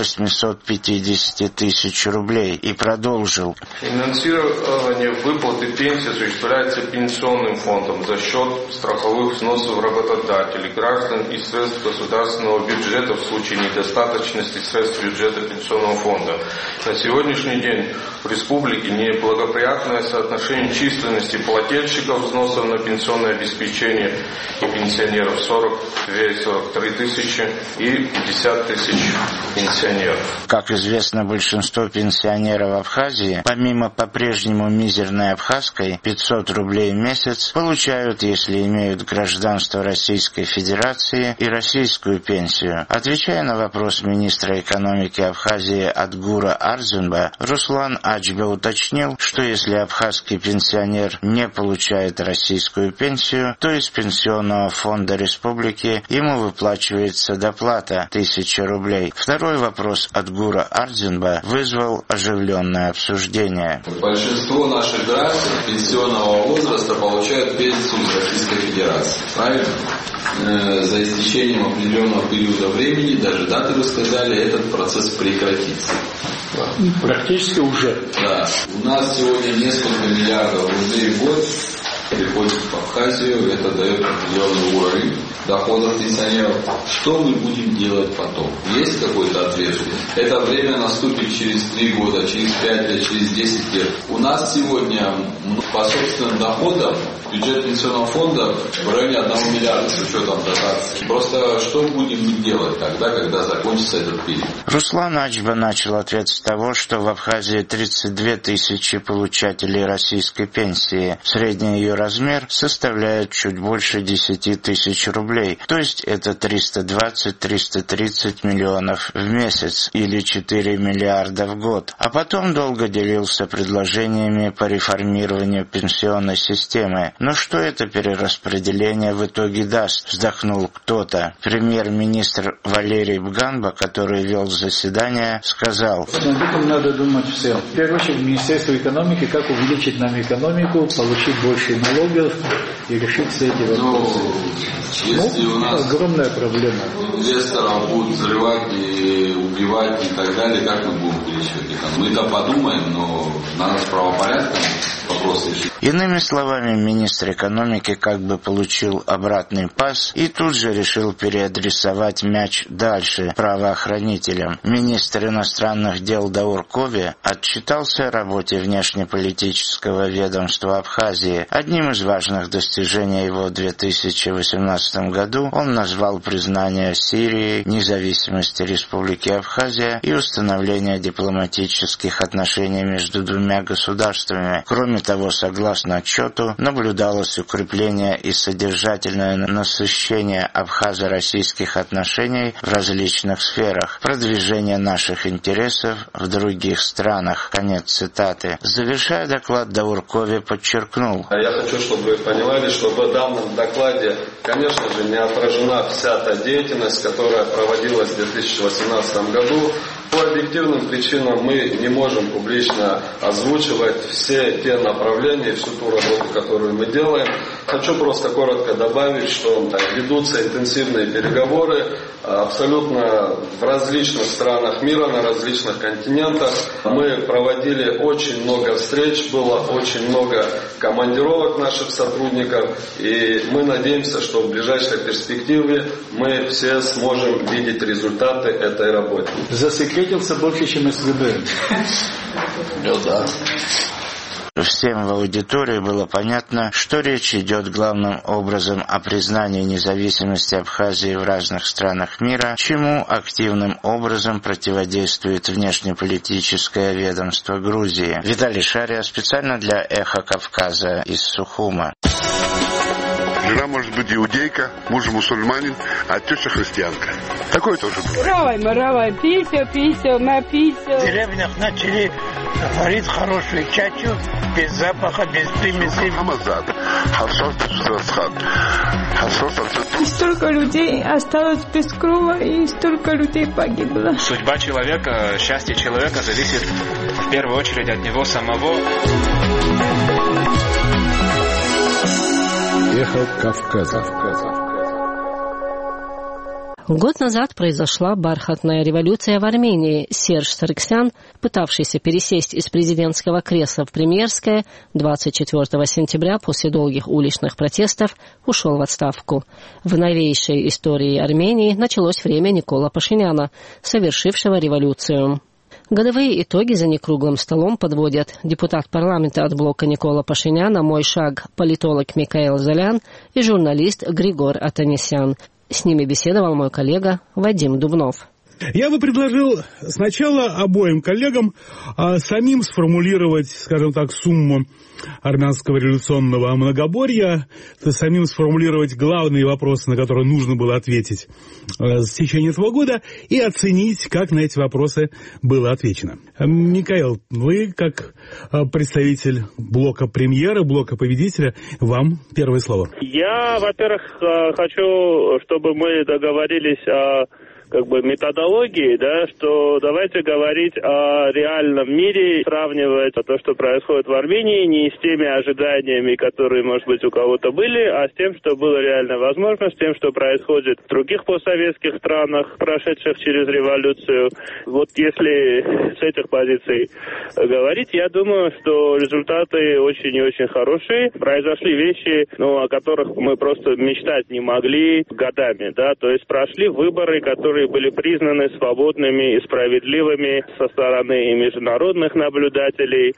Speaker 9: 850 тысяч рублей, и продолжил.
Speaker 10: Финансирование выплаты пенсии осуществляется пенсионным фондом за счет страховых взносов работодателей, граждан и средств государственного бюджета в случае недостаточности средств бюджета пенсионного фонда. На сегодняшний день в республике неблагоприятное соотношение численности плательщиков взносов на пенсионное обеспечение и пенсионеров 42-43 тысячи и 50 тысяч пенсионеров.
Speaker 9: Как известно, большинство пенсионеров Абхазии, помимо по-прежнему мизерной абхазской 500 рублей в месяц, получают, если имеют гражданство Российской Федерации и российскую пенсию. Отвечая на вопрос министра экономики Абхазии Адгура Арзунба, Руслан Аджба уточнил, что если абхазский пенсионер не получает российскую пенсию, то из пенсионного фонда республики ему выплачивается доплата 1000 рублей. Второй вопрос от Гура Арзунба вызвал оживленное обсуждение.
Speaker 11: Большинство наших граждан пенсионного возраста получают пенсию из Российской Федерации. Правильно? За истечением определенного периода времени, даже даты вы сказали, этот процесс прекратится.
Speaker 12: Практически уже.
Speaker 11: Да. У нас сегодня несколько миллиардов рублей в год приходит в Абхазию, это дает определенный уровень доходов пенсионеров. Что мы будем делать потом? Есть какой-то ответ? Это время наступит через 3 года, через 5 лет, через 10 лет. У нас сегодня по собственным доходам бюджет пенсионного фонда в районе 1 миллиарда с учетом дотаций. Просто что будем делать тогда, когда закончится этот период?
Speaker 9: Руслан Аджба начал ответ с того, что в Абхазии 32 тысячи получателей российской пенсии. Средний ее размер составляет чуть больше 10 тысяч рублей, то есть это 320-330 миллионов в месяц или 4 миллиарда в год. А потом долго делился предложениями по реформированию пенсионной системы. Но что это перераспределение в итоге даст, вздохнул кто-то. Премьер-министр Валерий Бганба, который вел заседание, сказал:
Speaker 12: об этом надо думать всем. В первую очередь Министерство экономики, как увеличить нам экономику, получить больше налогов и решить все эти вопросы.
Speaker 11: Если у нас
Speaker 12: огромная проблема.
Speaker 11: Инвесторов будут взрывать и убивать и так далее, как мы будем увеличивать экономику? Мы-то подумаем, но надо с правопорядком вопрос решить.
Speaker 9: Иными словами, министр экономики как бы получил обратный пас и тут же решил переадресовать мяч дальше правоохранителям. Министр иностранных дел Даур Кови отчитался о работе внешнеполитического ведомства Абхазии. Одним из важных достижений его в 2018 году он назвал признание Сирии независимости Республики Абхазия и установление дипломатических отношений между двумя государствами. Кроме того, согласно отчету, наблюдалось укрепление и содержательное насыщение абхазо-российских отношений в различных сферах, продвижение наших интересов в других странах. Конец цитаты. Завершая доклад, Даур Кови подчеркнул:
Speaker 10: я хочу, чтобы вы понимали, что в данном докладе, конечно же, не отражена вся та деятельность, которая проводилась в 2018 году
Speaker 11: По объективным причинам мы не можем публично озвучивать все те направления, всю ту работу, которую мы делаем. Хочу просто коротко добавить, что ведутся интенсивные переговоры абсолютно в различных странах мира, на различных континентах. Мы проводили очень много встреч, было очень много командировок наших сотрудников, и мы надеемся, что в ближайшей перспективе мы все сможем видеть результаты этой работы.
Speaker 12: Засекретился больше, чем СВБ.
Speaker 11: Да.
Speaker 9: Всем в аудитории было понятно, что речь идет главным образом о признании независимости Абхазии в разных странах мира, чему активным образом противодействует внешнеполитическое ведомство Грузии. Виталий Шария специально для «Эхо Кавказа» из Сухума.
Speaker 13: Жена может быть иудейка, муж мусульманин, а теща христианка. Такое тоже бывает.
Speaker 14: Равай, писю, на писю.
Speaker 15: В деревнях начали варить хорошую чачу, без запаха, без примесей.
Speaker 14: И столько людей осталось без крова, и столько людей погибло.
Speaker 16: Судьба человека, счастье человека зависит в первую очередь от него самого.
Speaker 17: Эхо Кавказа.
Speaker 1: Год назад произошла бархатная революция в Армении. Серж Саргсян, пытавшийся пересесть из президентского кресла в премьерское, 24 сентября после долгих уличных протестов ушел в отставку. В новейшей истории Армении началось время Никола Пашиняна, совершившего революцию. Годовые итоги за некруглым столом подводят депутат парламента от блока Никола Пашиняна «Мой шаг», политолог Микаэл Золян и журналист Григор Атанесян. С ними беседовал мой коллега Вадим Дубнов.
Speaker 18: Я бы предложил сначала обоим коллегам самим сформулировать, скажем так, сумму армянского революционного многоборья, самим сформулировать главные вопросы, на которые нужно было ответить в течение этого года, и оценить, как на эти вопросы было отвечено. Микаэл, вы, как представитель блока премьера, блока победителя, вам первое слово.
Speaker 19: Я, во-первых, хочу, чтобы мы договорились о методологии, что давайте говорить о реальном мире, сравнивать то, что происходит в Армении, не с теми ожиданиями, которые, может быть, у кого-то были, а с тем, что было реально возможно, с тем, что происходит в других постсоветских странах, прошедших через революцию. Вот если с этих позиций говорить, я думаю, что результаты очень и очень хорошие. Произошли вещи, о которых мы просто мечтать не могли годами, то есть прошли выборы, которые были признаны свободными и справедливыми со стороны и международных наблюдателей,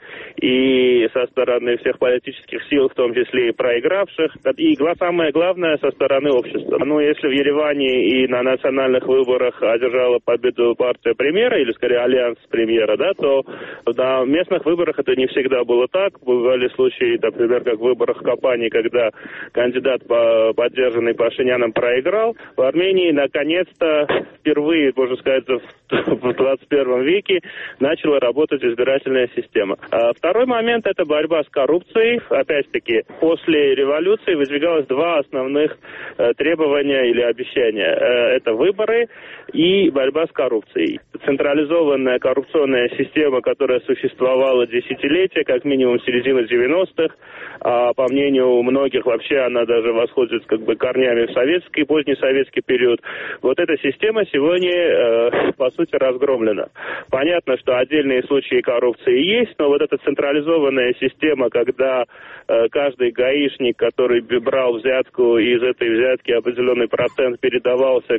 Speaker 19: и со стороны всех политических сил, в том числе и проигравших, и самое главное, со стороны общества. Если в Ереване и на национальных выборах одержала победу партия премьера, или скорее альянс премьера, то на местных выборах это не всегда было так. Бывали случаи, например, как в выборах в Капани, когда кандидат, поддержанный Пашиняном, проиграл. В Армении, наконец-то, впервые, можно сказать, в 21 веке начала работать избирательная система. Второй момент – это борьба с коррупцией. Опять-таки, после революции выдвигалось два основных требования или обещания. Это выборы и борьба с коррупцией. Централизованная коррупционная система, которая существовала десятилетия, как минимум с середины 90-х, а по мнению многих вообще она даже восходит корнями в советский, позднесоветский период. Вот эта система сегодня, по сути, разгромлена. Понятно, что отдельные случаи коррупции есть, но вот эта централизованная система, когда каждый гаишник, который брал взятку, и из этой взятки определенный процент передавался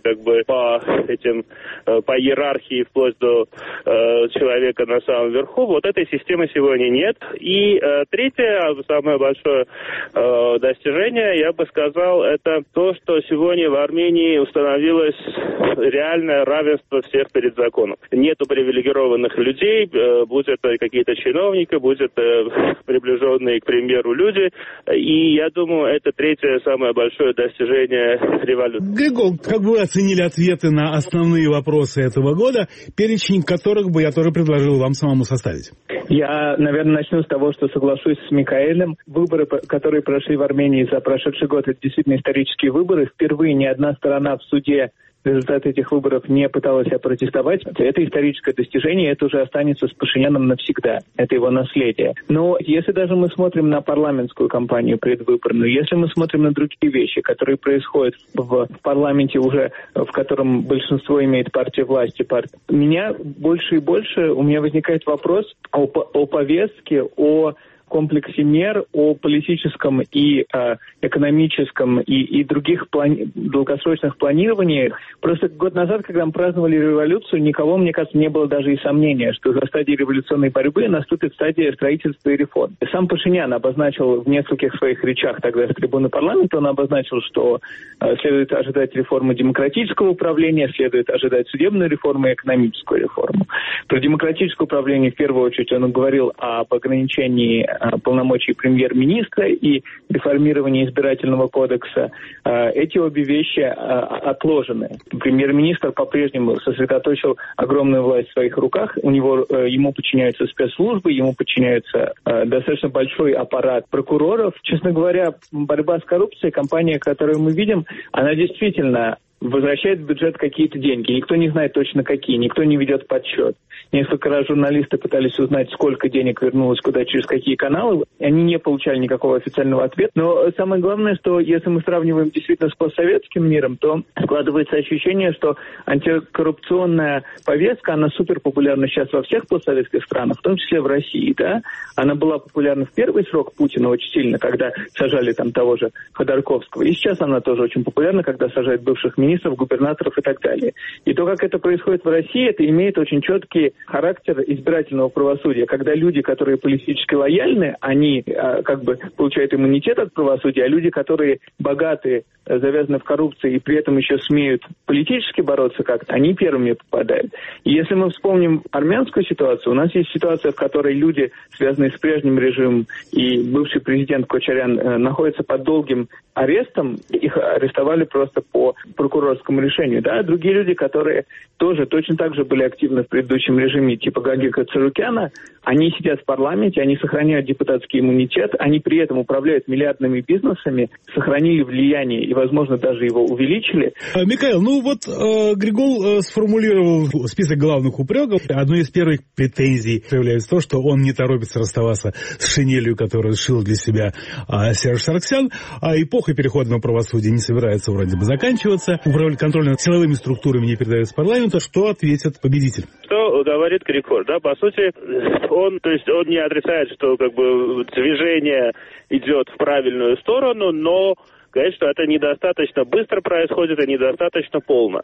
Speaker 19: по иерархии вплоть до человека на самом верху, вот этой системы сегодня нет. И третье, самое большое достижение, я бы сказал, это то, что сегодня в Армении установилось реальное равенство всех перед законом. Нету привилегированных людей, будь это какие-то чиновники, будь это приближенные к премьеру люди. И я думаю, это третье самое большое достижение революции.
Speaker 18: Григор, как бы вы оценили ответы на основные вопросы этого года, перечень которых бы я тоже предложил вам самому составить?
Speaker 20: Я, наверное, начну с того, что соглашусь с Микаэлем. Выборы, которые прошли в Армении за прошедший год, это действительно исторические выборы. Впервые ни одна сторона в суде результаты этих выборов не пыталась опротестовать, это историческое достижение, это уже останется с Пашиняном навсегда. Это его наследие. Но если даже мы смотрим на парламентскую кампанию предвыборную, если мы смотрим на другие вещи, которые происходят в парламенте уже, в котором большинство имеет партия власти, меня больше и больше, у меня возникает вопрос о повестке, о комплексе мер, о политическом и экономическом и других долгосрочных планированиях. Просто год назад, когда мы праздновали революцию, никого, мне кажется, не было даже и сомнения, что за стадией революционной борьбы наступит стадия строительства и реформ. Сам Пашинян обозначил в нескольких своих речах тогда с трибуны парламента, он обозначил, что следует ожидать реформы демократического управления, следует ожидать судебную реформу и экономическую реформу. Про демократическое управление в первую очередь он говорил об ограничении полномочий премьер-министра и реформирования избирательного кодекса. Эти обе вещи отложены. Премьер-министр по-прежнему сосредоточил огромную власть в своих руках. Ему подчиняются спецслужбы, ему подчиняется достаточно большой аппарат прокуроров. Честно говоря, борьба с коррупцией, кампания, которую мы видим, она действительно возвращает в бюджет какие-то деньги. Никто не знает точно какие, никто не ведет подсчет. Несколько раз журналисты пытались узнать, сколько денег вернулось куда, через какие каналы. Они не получали никакого официального ответа. Но самое главное, что если мы сравниваем действительно с постсоветским миром, то складывается ощущение, что антикоррупционная повестка, она супер популярна сейчас во всех постсоветских странах, в том числе в России. Да? Она была популярна в первый срок Путина очень сильно, когда сажали там того же Ходорковского. И сейчас она тоже очень популярна, когда сажают бывших министров, губернаторов и так далее. И то, как это происходит в России, это имеет очень четкий характер избирательного правосудия. Когда люди, которые политически лояльны, они как бы получают иммунитет от правосудия, а люди, которые богаты, завязаны в коррупции и при этом еще смеют политически бороться как-то, они первыми попадают. И если мы вспомним армянскую ситуацию, у нас есть ситуация, в которой люди, связанные с прежним режимом, и бывший президент Кочарян находятся под долгим арестом, их арестовали просто по прокурорскому решению. Да? Другие люди, которые тоже точно так же были активны в предыдущем режиме, типа Гагика Царукяна, они сидят в парламенте, они сохраняют депутатский иммунитет, они при этом управляют миллиардными бизнесами, сохранили влияние и, возможно, даже его увеличили.
Speaker 18: Михаил, Григол сформулировал список главных упреков. Одной из первых претензий является то, что он не торопится расставаться с шинелью, которую сшил для себя Серж Саргсян. А эпоха переходного правосудия не собирается вроде бы заканчиваться. Управление контроль над силовыми структурами не передается парламенту. Что ответит победитель?
Speaker 19: Что говорит Григор? Да, по сути, он не отрицает, что как бы движение идет в правильную сторону, но говорит, что это недостаточно быстро происходит и недостаточно полно.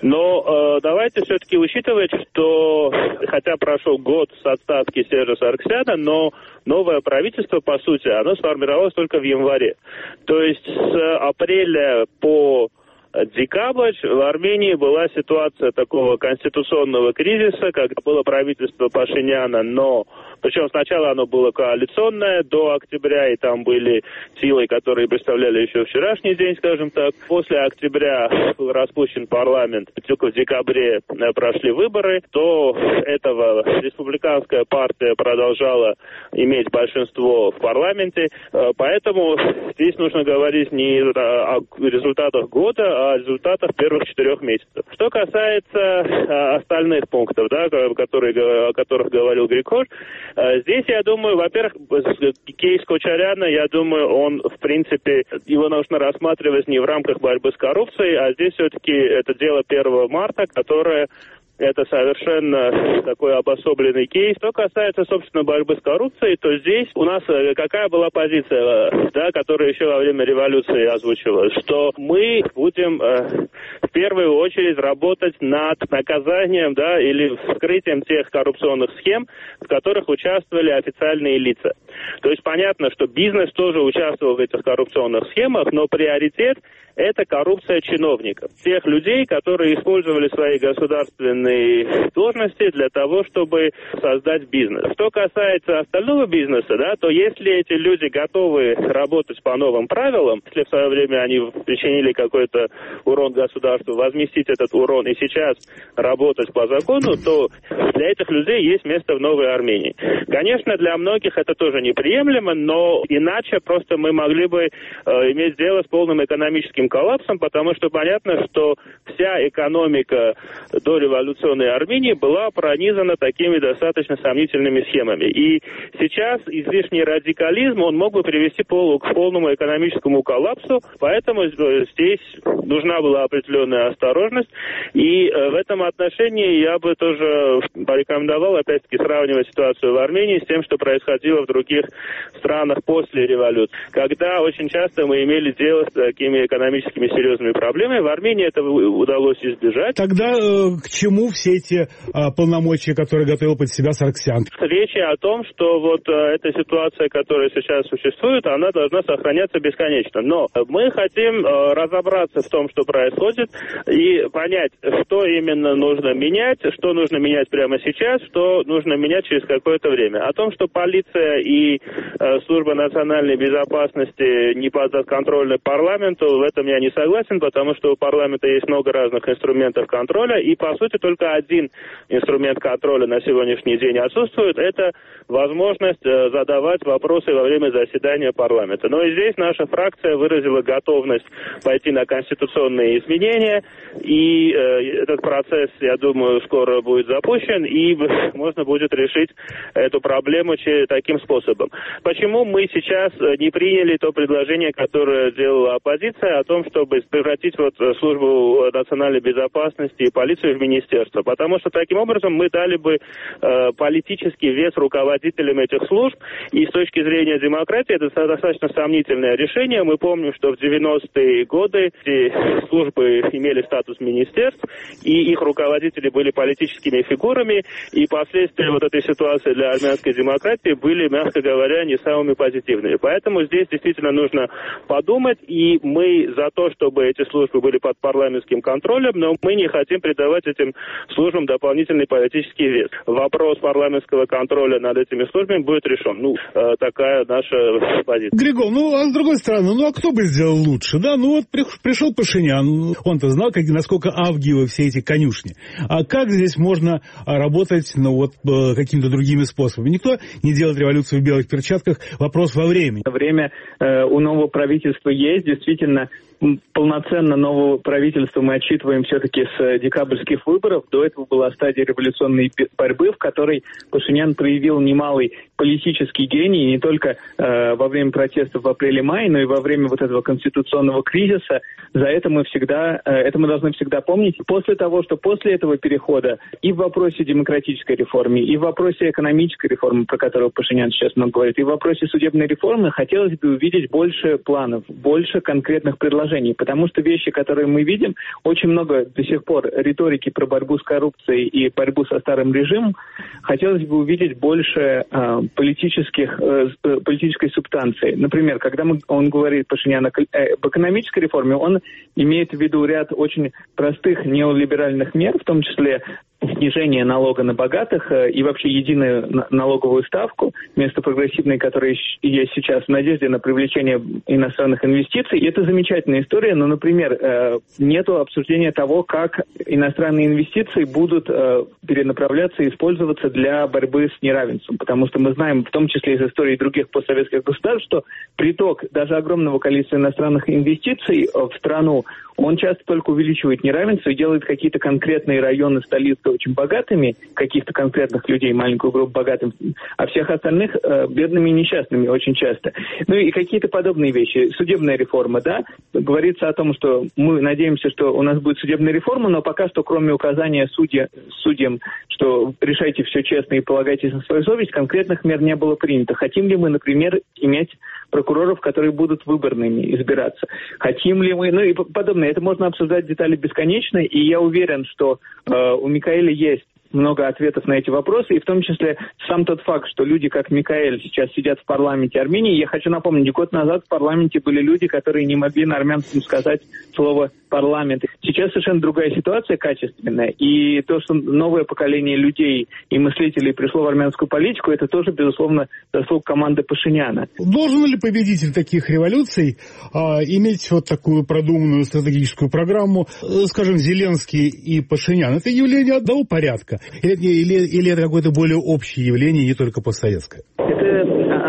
Speaker 19: Но давайте все-таки учитывать, что хотя прошел год с отставки Сержа Саргсяна, но новое правительство, по сути, оно сформировалось только в январе. То есть с апреля по декабрь в Армении была ситуация такого конституционного кризиса, когда было правительство Пашиняна, но причем сначала оно было коалиционное до октября, и там были силы, которые представляли еще вчерашний день, скажем так. После октября был распущен парламент, только в декабре прошли выборы. До этого республиканская партия продолжала иметь большинство в парламенте, поэтому здесь нужно говорить не о результатах года, а о результатах первых 4 месяцев. Что касается остальных пунктов, да, о которых говорил Григор, здесь, я думаю, во-первых, кейс Кочаряна, я думаю, он, в принципе, его нужно рассматривать не в рамках борьбы с коррупцией, а здесь все-таки это дело 1 марта, которое это совершенно такой обособленный кейс. Что касается, собственно, борьбы с коррупцией, то здесь у нас какая была позиция, да, которая еще во время революции озвучивалась, что мы будем в первую очередь работать над наказанием, да, или вскрытием тех коррупционных схем, в которых участвовали официальные лица. То есть понятно, что бизнес тоже участвовал в этих коррупционных схемах, но приоритет – это коррупция чиновников. Тех людей, которые использовали свои государственные должности для того, чтобы создать бизнес. Что касается остального бизнеса, да, то если эти люди готовы работать по новым правилам, если в свое время они причинили какой-то урон государству, возместить этот урон и сейчас работать по закону, то для этих людей есть место в Новой Армении. Конечно, для многих это тоже неприемлемо, но иначе просто мы могли бы иметь дело с полным экономическим экономическим коллапсом, потому что понятно, что вся экономика дореволюционной Армении была пронизана такими достаточно сомнительными схемами. И сейчас излишний радикализм, он мог бы привести к полному экономическому коллапсу, поэтому здесь нужна была определенная осторожность. И в этом отношении я бы тоже порекомендовал, опять-таки, сравнивать ситуацию в Армении с тем, что происходило в других странах после революции, когда очень часто мы имели дело с такими экономическими серьезными проблемами. В Армении этого удалось избежать.
Speaker 18: Тогда к чему все эти полномочия, которые готовил под себя Саргсян?
Speaker 19: Речь о том, что вот эта ситуация, которая сейчас существует, она должна сохраняться бесконечно. Но мы хотим разобраться в том, что происходит, и понять, что именно нужно менять, что нужно менять прямо сейчас, что нужно менять через какое-то время. О том, что полиция и служба национальной безопасности не подконтрольны парламенту, в этом я не согласен, потому что у парламента есть много разных инструментов контроля, и, по сути, только один инструмент контроля на сегодняшний день отсутствует, это возможность задавать вопросы во время заседания парламента. Но и здесь наша фракция выразила готовность пойти на конституционные изменения, и этот процесс, я думаю, скоро будет запущен, и можно будет решить эту проблему таким способом. Почему мы сейчас не приняли то предложение, которое делала оппозиция, о том, чтобы превратить службу национальной безопасности и полицию в министерство? Потому что таким образом мы дали бы политический вес руководителям этих служб, и с точки зрения демократии это достаточно сомнительное решение. Мы помним, что в 90-е годы эти службы имели статус министерств, и их руководители были политическими фигурами, и последствия этой ситуации для армянской демократии были, мягко говоря, не самыми позитивными. Поэтому здесь действительно нужно подумать, и мы за то, чтобы эти службы были под парламентским контролем, но мы не хотим придавать этим службам дополнительный политический вес. Вопрос парламентского контроля над этими службами будет решен. Такая наша позиция.
Speaker 18: Григор, а с другой стороны, а кто бы сделал лучше? Да, пришел Пашинян, он-то знал, насколько авгиевы все эти конюшни. А как здесь можно работать, какими-то другими способами? Никто не делает революцию в белых перчатках, вопрос во времени.
Speaker 20: Время у нового правительства есть, действительно, полноценно нового правительства мы отчитываем все-таки с декабрьских выборов. До этого была стадия революционной борьбы, в которой Пашинян проявил немалый политический гений, не только во время протестов в апреле-мае, но и во время этого конституционного кризиса. За это мы должны всегда помнить. После того, что после этого перехода и в вопросе демократической реформы, и в вопросе экономической реформы, про которую Пашинян сейчас много говорит, и в вопросе судебной реформы, хотелось бы увидеть больше планов, больше конкретных предложений, потому что вещи, которые мы видим, очень много до сих пор риторики про борьбу с коррупцией и борьбу со старым режимом, хотелось бы увидеть больше политической субстанции. Например, когда он говорит, Пашинян, об экономической реформе, он имеет в виду ряд очень простых неолиберальных мер, в том числе снижение налога на богатых и вообще единую налоговую ставку вместо прогрессивной, которая есть сейчас, в надежде на привлечение иностранных инвестиций. И это замечательная история, но, например, нету обсуждения того, как иностранные инвестиции будут перенаправляться и использоваться для борьбы с неравенством. Потому что мы знаем, в том числе из истории других постсоветских государств, что приток даже огромного количества иностранных инвестиций в страну, он часто только увеличивает неравенство и делает какие-то конкретные районы столицы очень богатыми, каких-то конкретных людей, маленькую группу богатым, а всех остальных бедными и несчастными очень часто. И какие-то подобные вещи. Судебная реформа, да, говорится о том, что мы надеемся, что у нас будет судебная реформа, но пока что, кроме указания судьям, что решайте все честно и полагайтесь на свою совесть, конкретных мер не было принято. Хотим ли мы, например, иметь прокуроров, которые будут выборными избираться? Хотим ли мы, и подобное. Это можно обсуждать детали бесконечно, и я уверен, что у Микаэля есть много ответов на эти вопросы, и в том числе сам тот факт, что люди, как Микаэль, сейчас сидят в парламенте Армении. Я хочу напомнить, год назад в парламенте были люди, которые не могли на армянском сказать слово «парламент». Сейчас совершенно другая ситуация, качественная, и то, что новое поколение людей и мыслителей пришло в армянскую политику, это тоже, безусловно, заслуга команды Пашиняна.
Speaker 18: Должен ли победитель таких революций иметь такую продуманную стратегическую программу, скажем, Зеленский и Пашинян? Это явление одного порядка? Или это какое-то более общее явление, не только постсоветское?
Speaker 20: Это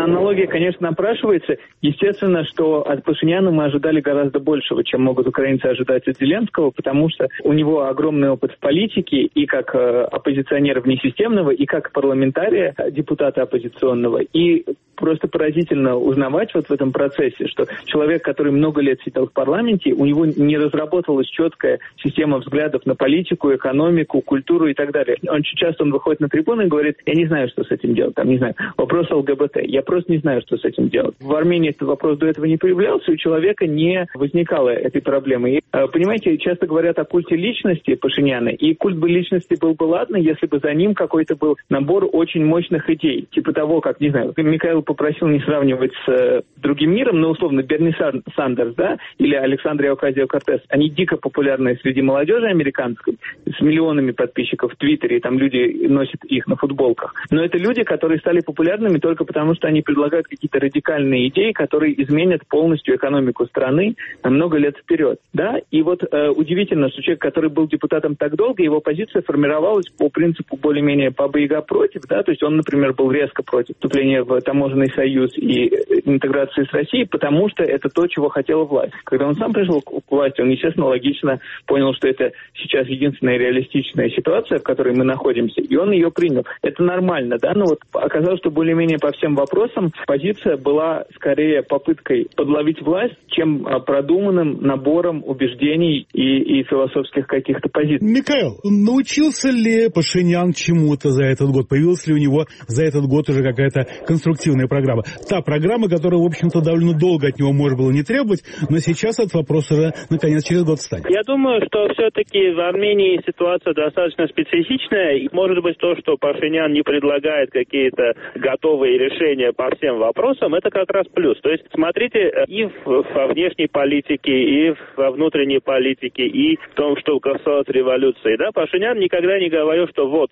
Speaker 20: аналогия, конечно, напрашивается. Естественно, что от Пашиняна мы ожидали гораздо большего, чем могут украинцы ожидать от Зеленского, потому что у него огромный опыт в политике и как оппозиционера внесистемного, и как парламентария, депутата оппозиционного. И просто поразительно узнавать вот в этом процессе, что человек, который много лет сидел в парламенте, у него не разработалась четкая система взглядов на политику, экономику, культуру и так далее. Очень часто он выходит на трибуну и говорит: я не знаю, что с этим делать, там, не знаю, вопрос ЛГБТ, я просто не знаю, что с этим делать. В Армении этот вопрос до этого не появлялся, у человека не возникало этой проблемы. И, понимаете, часто говорят о культе личности Пашиняна, и культ бы личности был бы ладно, если бы за ним какой-то был набор очень мощных идей, типа того, как, не знаю, Михаил попросил не сравнивать с другим миром, но условно Берни Сандерс, да, или Александр Оказио-Кортес, они дико популярны среди молодежи американской, с миллионами подписчиков в Твиттере, и там люди носят их на футболках. Но это люди, которые стали популярными только потому, что они предлагают какие-то радикальные идеи, которые изменят полностью экономику страны на много лет вперед. Да? И вот удивительно, что человек, который был депутатом так долго, его позиция формировалась по принципу более-менее баба-яга против, да, то есть он, например, был резко против вступления в таможенный союз и интеграции с Россией, потому что это то, чего хотела власть. Когда он сам пришел к власти, он, естественно, логично понял, что это сейчас единственная реалистичная ситуация, в которой мы находимся, и он ее принял. Это нормально, да, но вот оказалось, что более-менее по всем вопросам позиция была скорее попыткой подловить власть, чем продуманным набором убеждений и философских каких-то позиций.
Speaker 18: Михаил, научился ли Пашинян чему-то за этот год? Появилась ли у него за этот год уже какая-то конструктивная программа? Та программа, которую, в общем-то, довольно долго от него можно было не требовать, но сейчас этот вопрос уже, наконец, через год встанет.
Speaker 19: Я думаю, что все-таки в Армении ситуация достаточно специфичная. И может быть то, что Пашинян не предлагает какие-то готовые решения по всем вопросам, это как раз плюс. То есть, смотрите, и во внешней политике, и во внутренней политике, и в том, что касалось революции, да, Пашинян никогда не говорил, что вот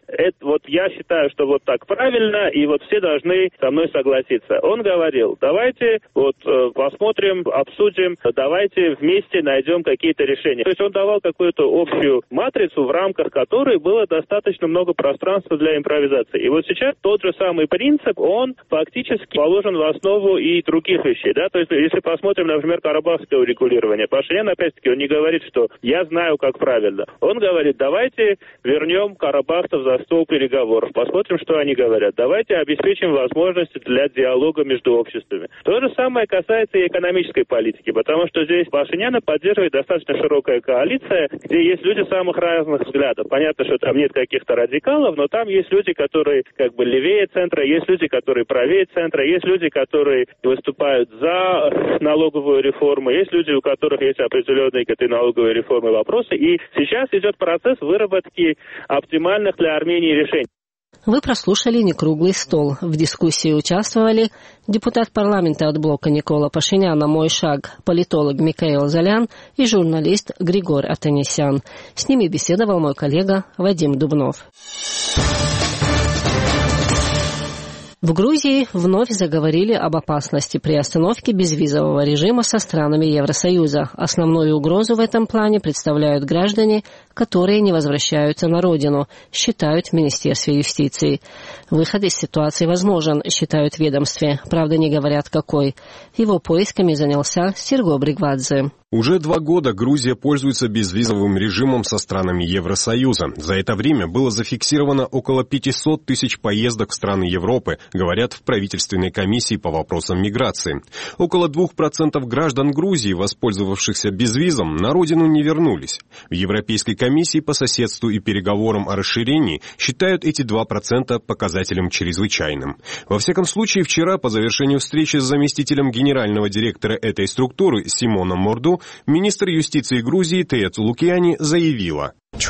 Speaker 19: я считаю, что вот так правильно, и вот все должны со мной согласиться. Он говорил: давайте посмотрим, обсудим, давайте вместе найдем какие-то решения. То есть он давал какую-то общую матрицу, в рамках которой было достаточно много пространства для импровизации. И вот сейчас тот же самый принцип, он фактически положен в основу и других вещей, да, то есть если посмотрим, например, карабахское урегулирование, Пашинян, опять-таки, он не говорит, что я знаю, как правильно. Он говорит: давайте вернем карабахцев за стол переговоров, посмотрим, что они говорят. Давайте обеспечим возможности для диалога между обществами. То же самое касается и экономической политики, потому что здесь Пашиняна поддерживает достаточно широкая коалиция, где есть люди самых разных взглядов. Понятно, что там нет каких-то радикалов, но там есть люди, которые как бы левее центра, есть люди, которые правее центра, есть люди, которые выступают за налоговую реформу, есть люди, у которых есть определенные к этой налоговой реформе вопросы. И сейчас идет процесс выработки оптимальных для Армении решений.
Speaker 1: Вы прослушали «Некруглый стол». В дискуссии участвовали депутат парламента от блока Никола Пашиняна «Мой шаг», политолог Михаил Золян и журналист Григорий Атанесян. С ними беседовал мой коллега Вадим Дубнов. В Грузии вновь заговорили об опасности приостановки безвизового режима со странами Евросоюза. Основную угрозу в этом плане представляют граждане, которые не возвращаются на родину, считают в Министерстве юстиции. Выход из ситуации возможен, считают в ведомстве, правда не говорят какой. Его поисками занялся Серго Бригвадзе.
Speaker 17: Уже 2 года Грузия пользуется безвизовым режимом со странами Евросоюза. За это время было зафиксировано около 500 тысяч поездок в страны Европы, говорят в правительственной комиссии по вопросам миграции. Около 2% граждан Грузии, воспользовавшихся безвизом, на родину не вернулись. В Европейской комиссии по соседству и переговорам о расширении считают эти 2% показателем чрезвычайным. Во всяком случае, вчера по завершению встречи с заместителем генерального директора этой структуры Симоном Морду министр юстиции Грузии Тецу Лукиани заявила: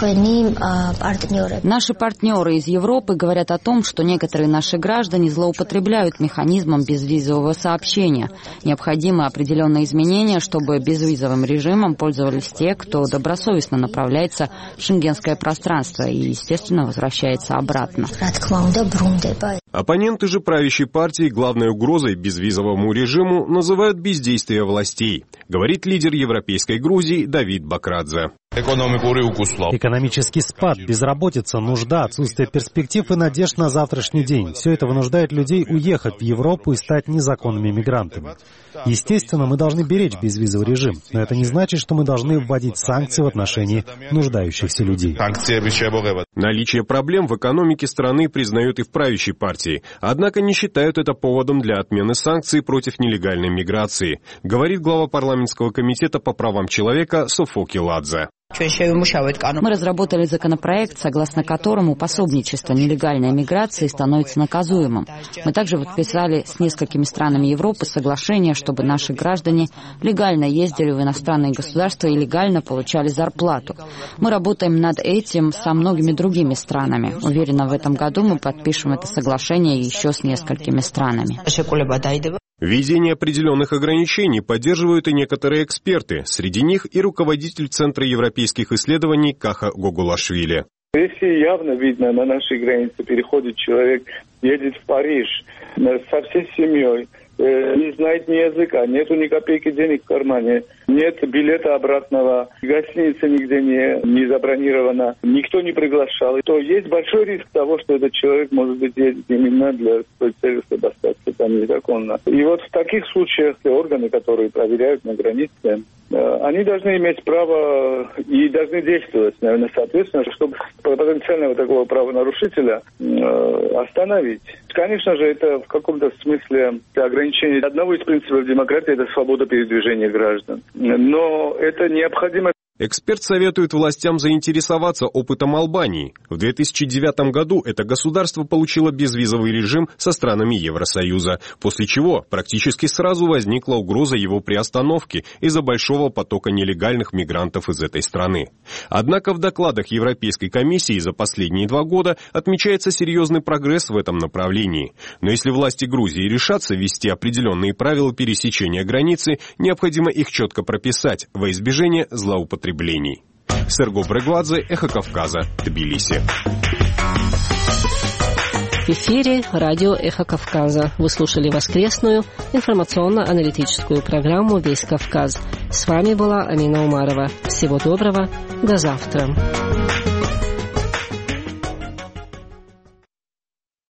Speaker 5: наши партнеры из Европы говорят о том, что некоторые наши граждане злоупотребляют механизмом безвизового сообщения. Необходимы определенные изменения, чтобы безвизовым режимом пользовались те, кто добросовестно направляется в шенгенское пространство и, естественно, возвращается обратно.
Speaker 17: Оппоненты же правящей партии главной угрозой безвизовому режиму называют бездействие властей, говорит лидер Европейской Грузии Давид Бакрадзе.
Speaker 3: Экономический спад, безработица, нужда, отсутствие перспектив и надежд на завтрашний день. Все это вынуждает людей уехать в Европу и стать незаконными мигрантами. Естественно, мы должны беречь безвизовый режим, но это не значит, что мы должны вводить санкции в отношении нуждающихся людей.
Speaker 17: Наличие проблем в экономике страны признают и в правящей партии, однако не считают это поводом для отмены санкций против нелегальной миграции, говорит глава парламентского комитета по правам человека Софоки Ладзе.
Speaker 5: Мы разработали законопроект, согласно которому пособничество нелегальной миграции становится наказуемым. Мы также подписали с несколькими странами Европы соглашение, чтобы наши граждане легально ездили в иностранные государства и легально получали зарплату. Мы работаем над этим со многими другими странами. Уверена, в этом году мы подпишем это соглашение еще с несколькими странами.
Speaker 17: Введение определенных ограничений поддерживают и некоторые эксперты, среди них и руководитель Центра европейских исследований Каха Гогулашвили.
Speaker 21: Если явно видно, на нашей границе переходит человек, едет в Париж со всей семьей, не знает ни языка, нету ни копейки денег в кармане, нет билета обратного, гостиница нигде не забронирована, никто не приглашал, то есть большой риск того, что этот человек может быть едет именно для той цели, чтобы остаться там незаконно. И вот в таких случаях органы, которые проверяют на границе, они должны иметь право и должны действовать, наверное, соответственно, чтобы потенциального такого правонарушителя остановить. Конечно же, это в каком-то смысле ограничение одного из принципов демократии – это свобода передвижения граждан. Но это необходимо.
Speaker 17: Эксперт советует властям заинтересоваться опытом Албании. В 2009 году это государство получило безвизовый режим со странами Евросоюза, после чего практически сразу возникла угроза его приостановки из-за большого потока нелегальных мигрантов из этой страны. Однако в докладах Европейской комиссии за последние 2 года отмечается серьезный прогресс в этом направлении. Но если власти Грузии решатся ввести определенные правила пересечения границы, необходимо их четко прописать во избежание злоупотреблений. Серго Брегладзе, Эхо Кавказа, Тбилиси.
Speaker 1: В эфире радио «Эхо Кавказа». Вы слушали воскресную информационно-аналитическую программу «Весь Кавказ». С вами была Амина Умарова. Всего доброго. До завтра.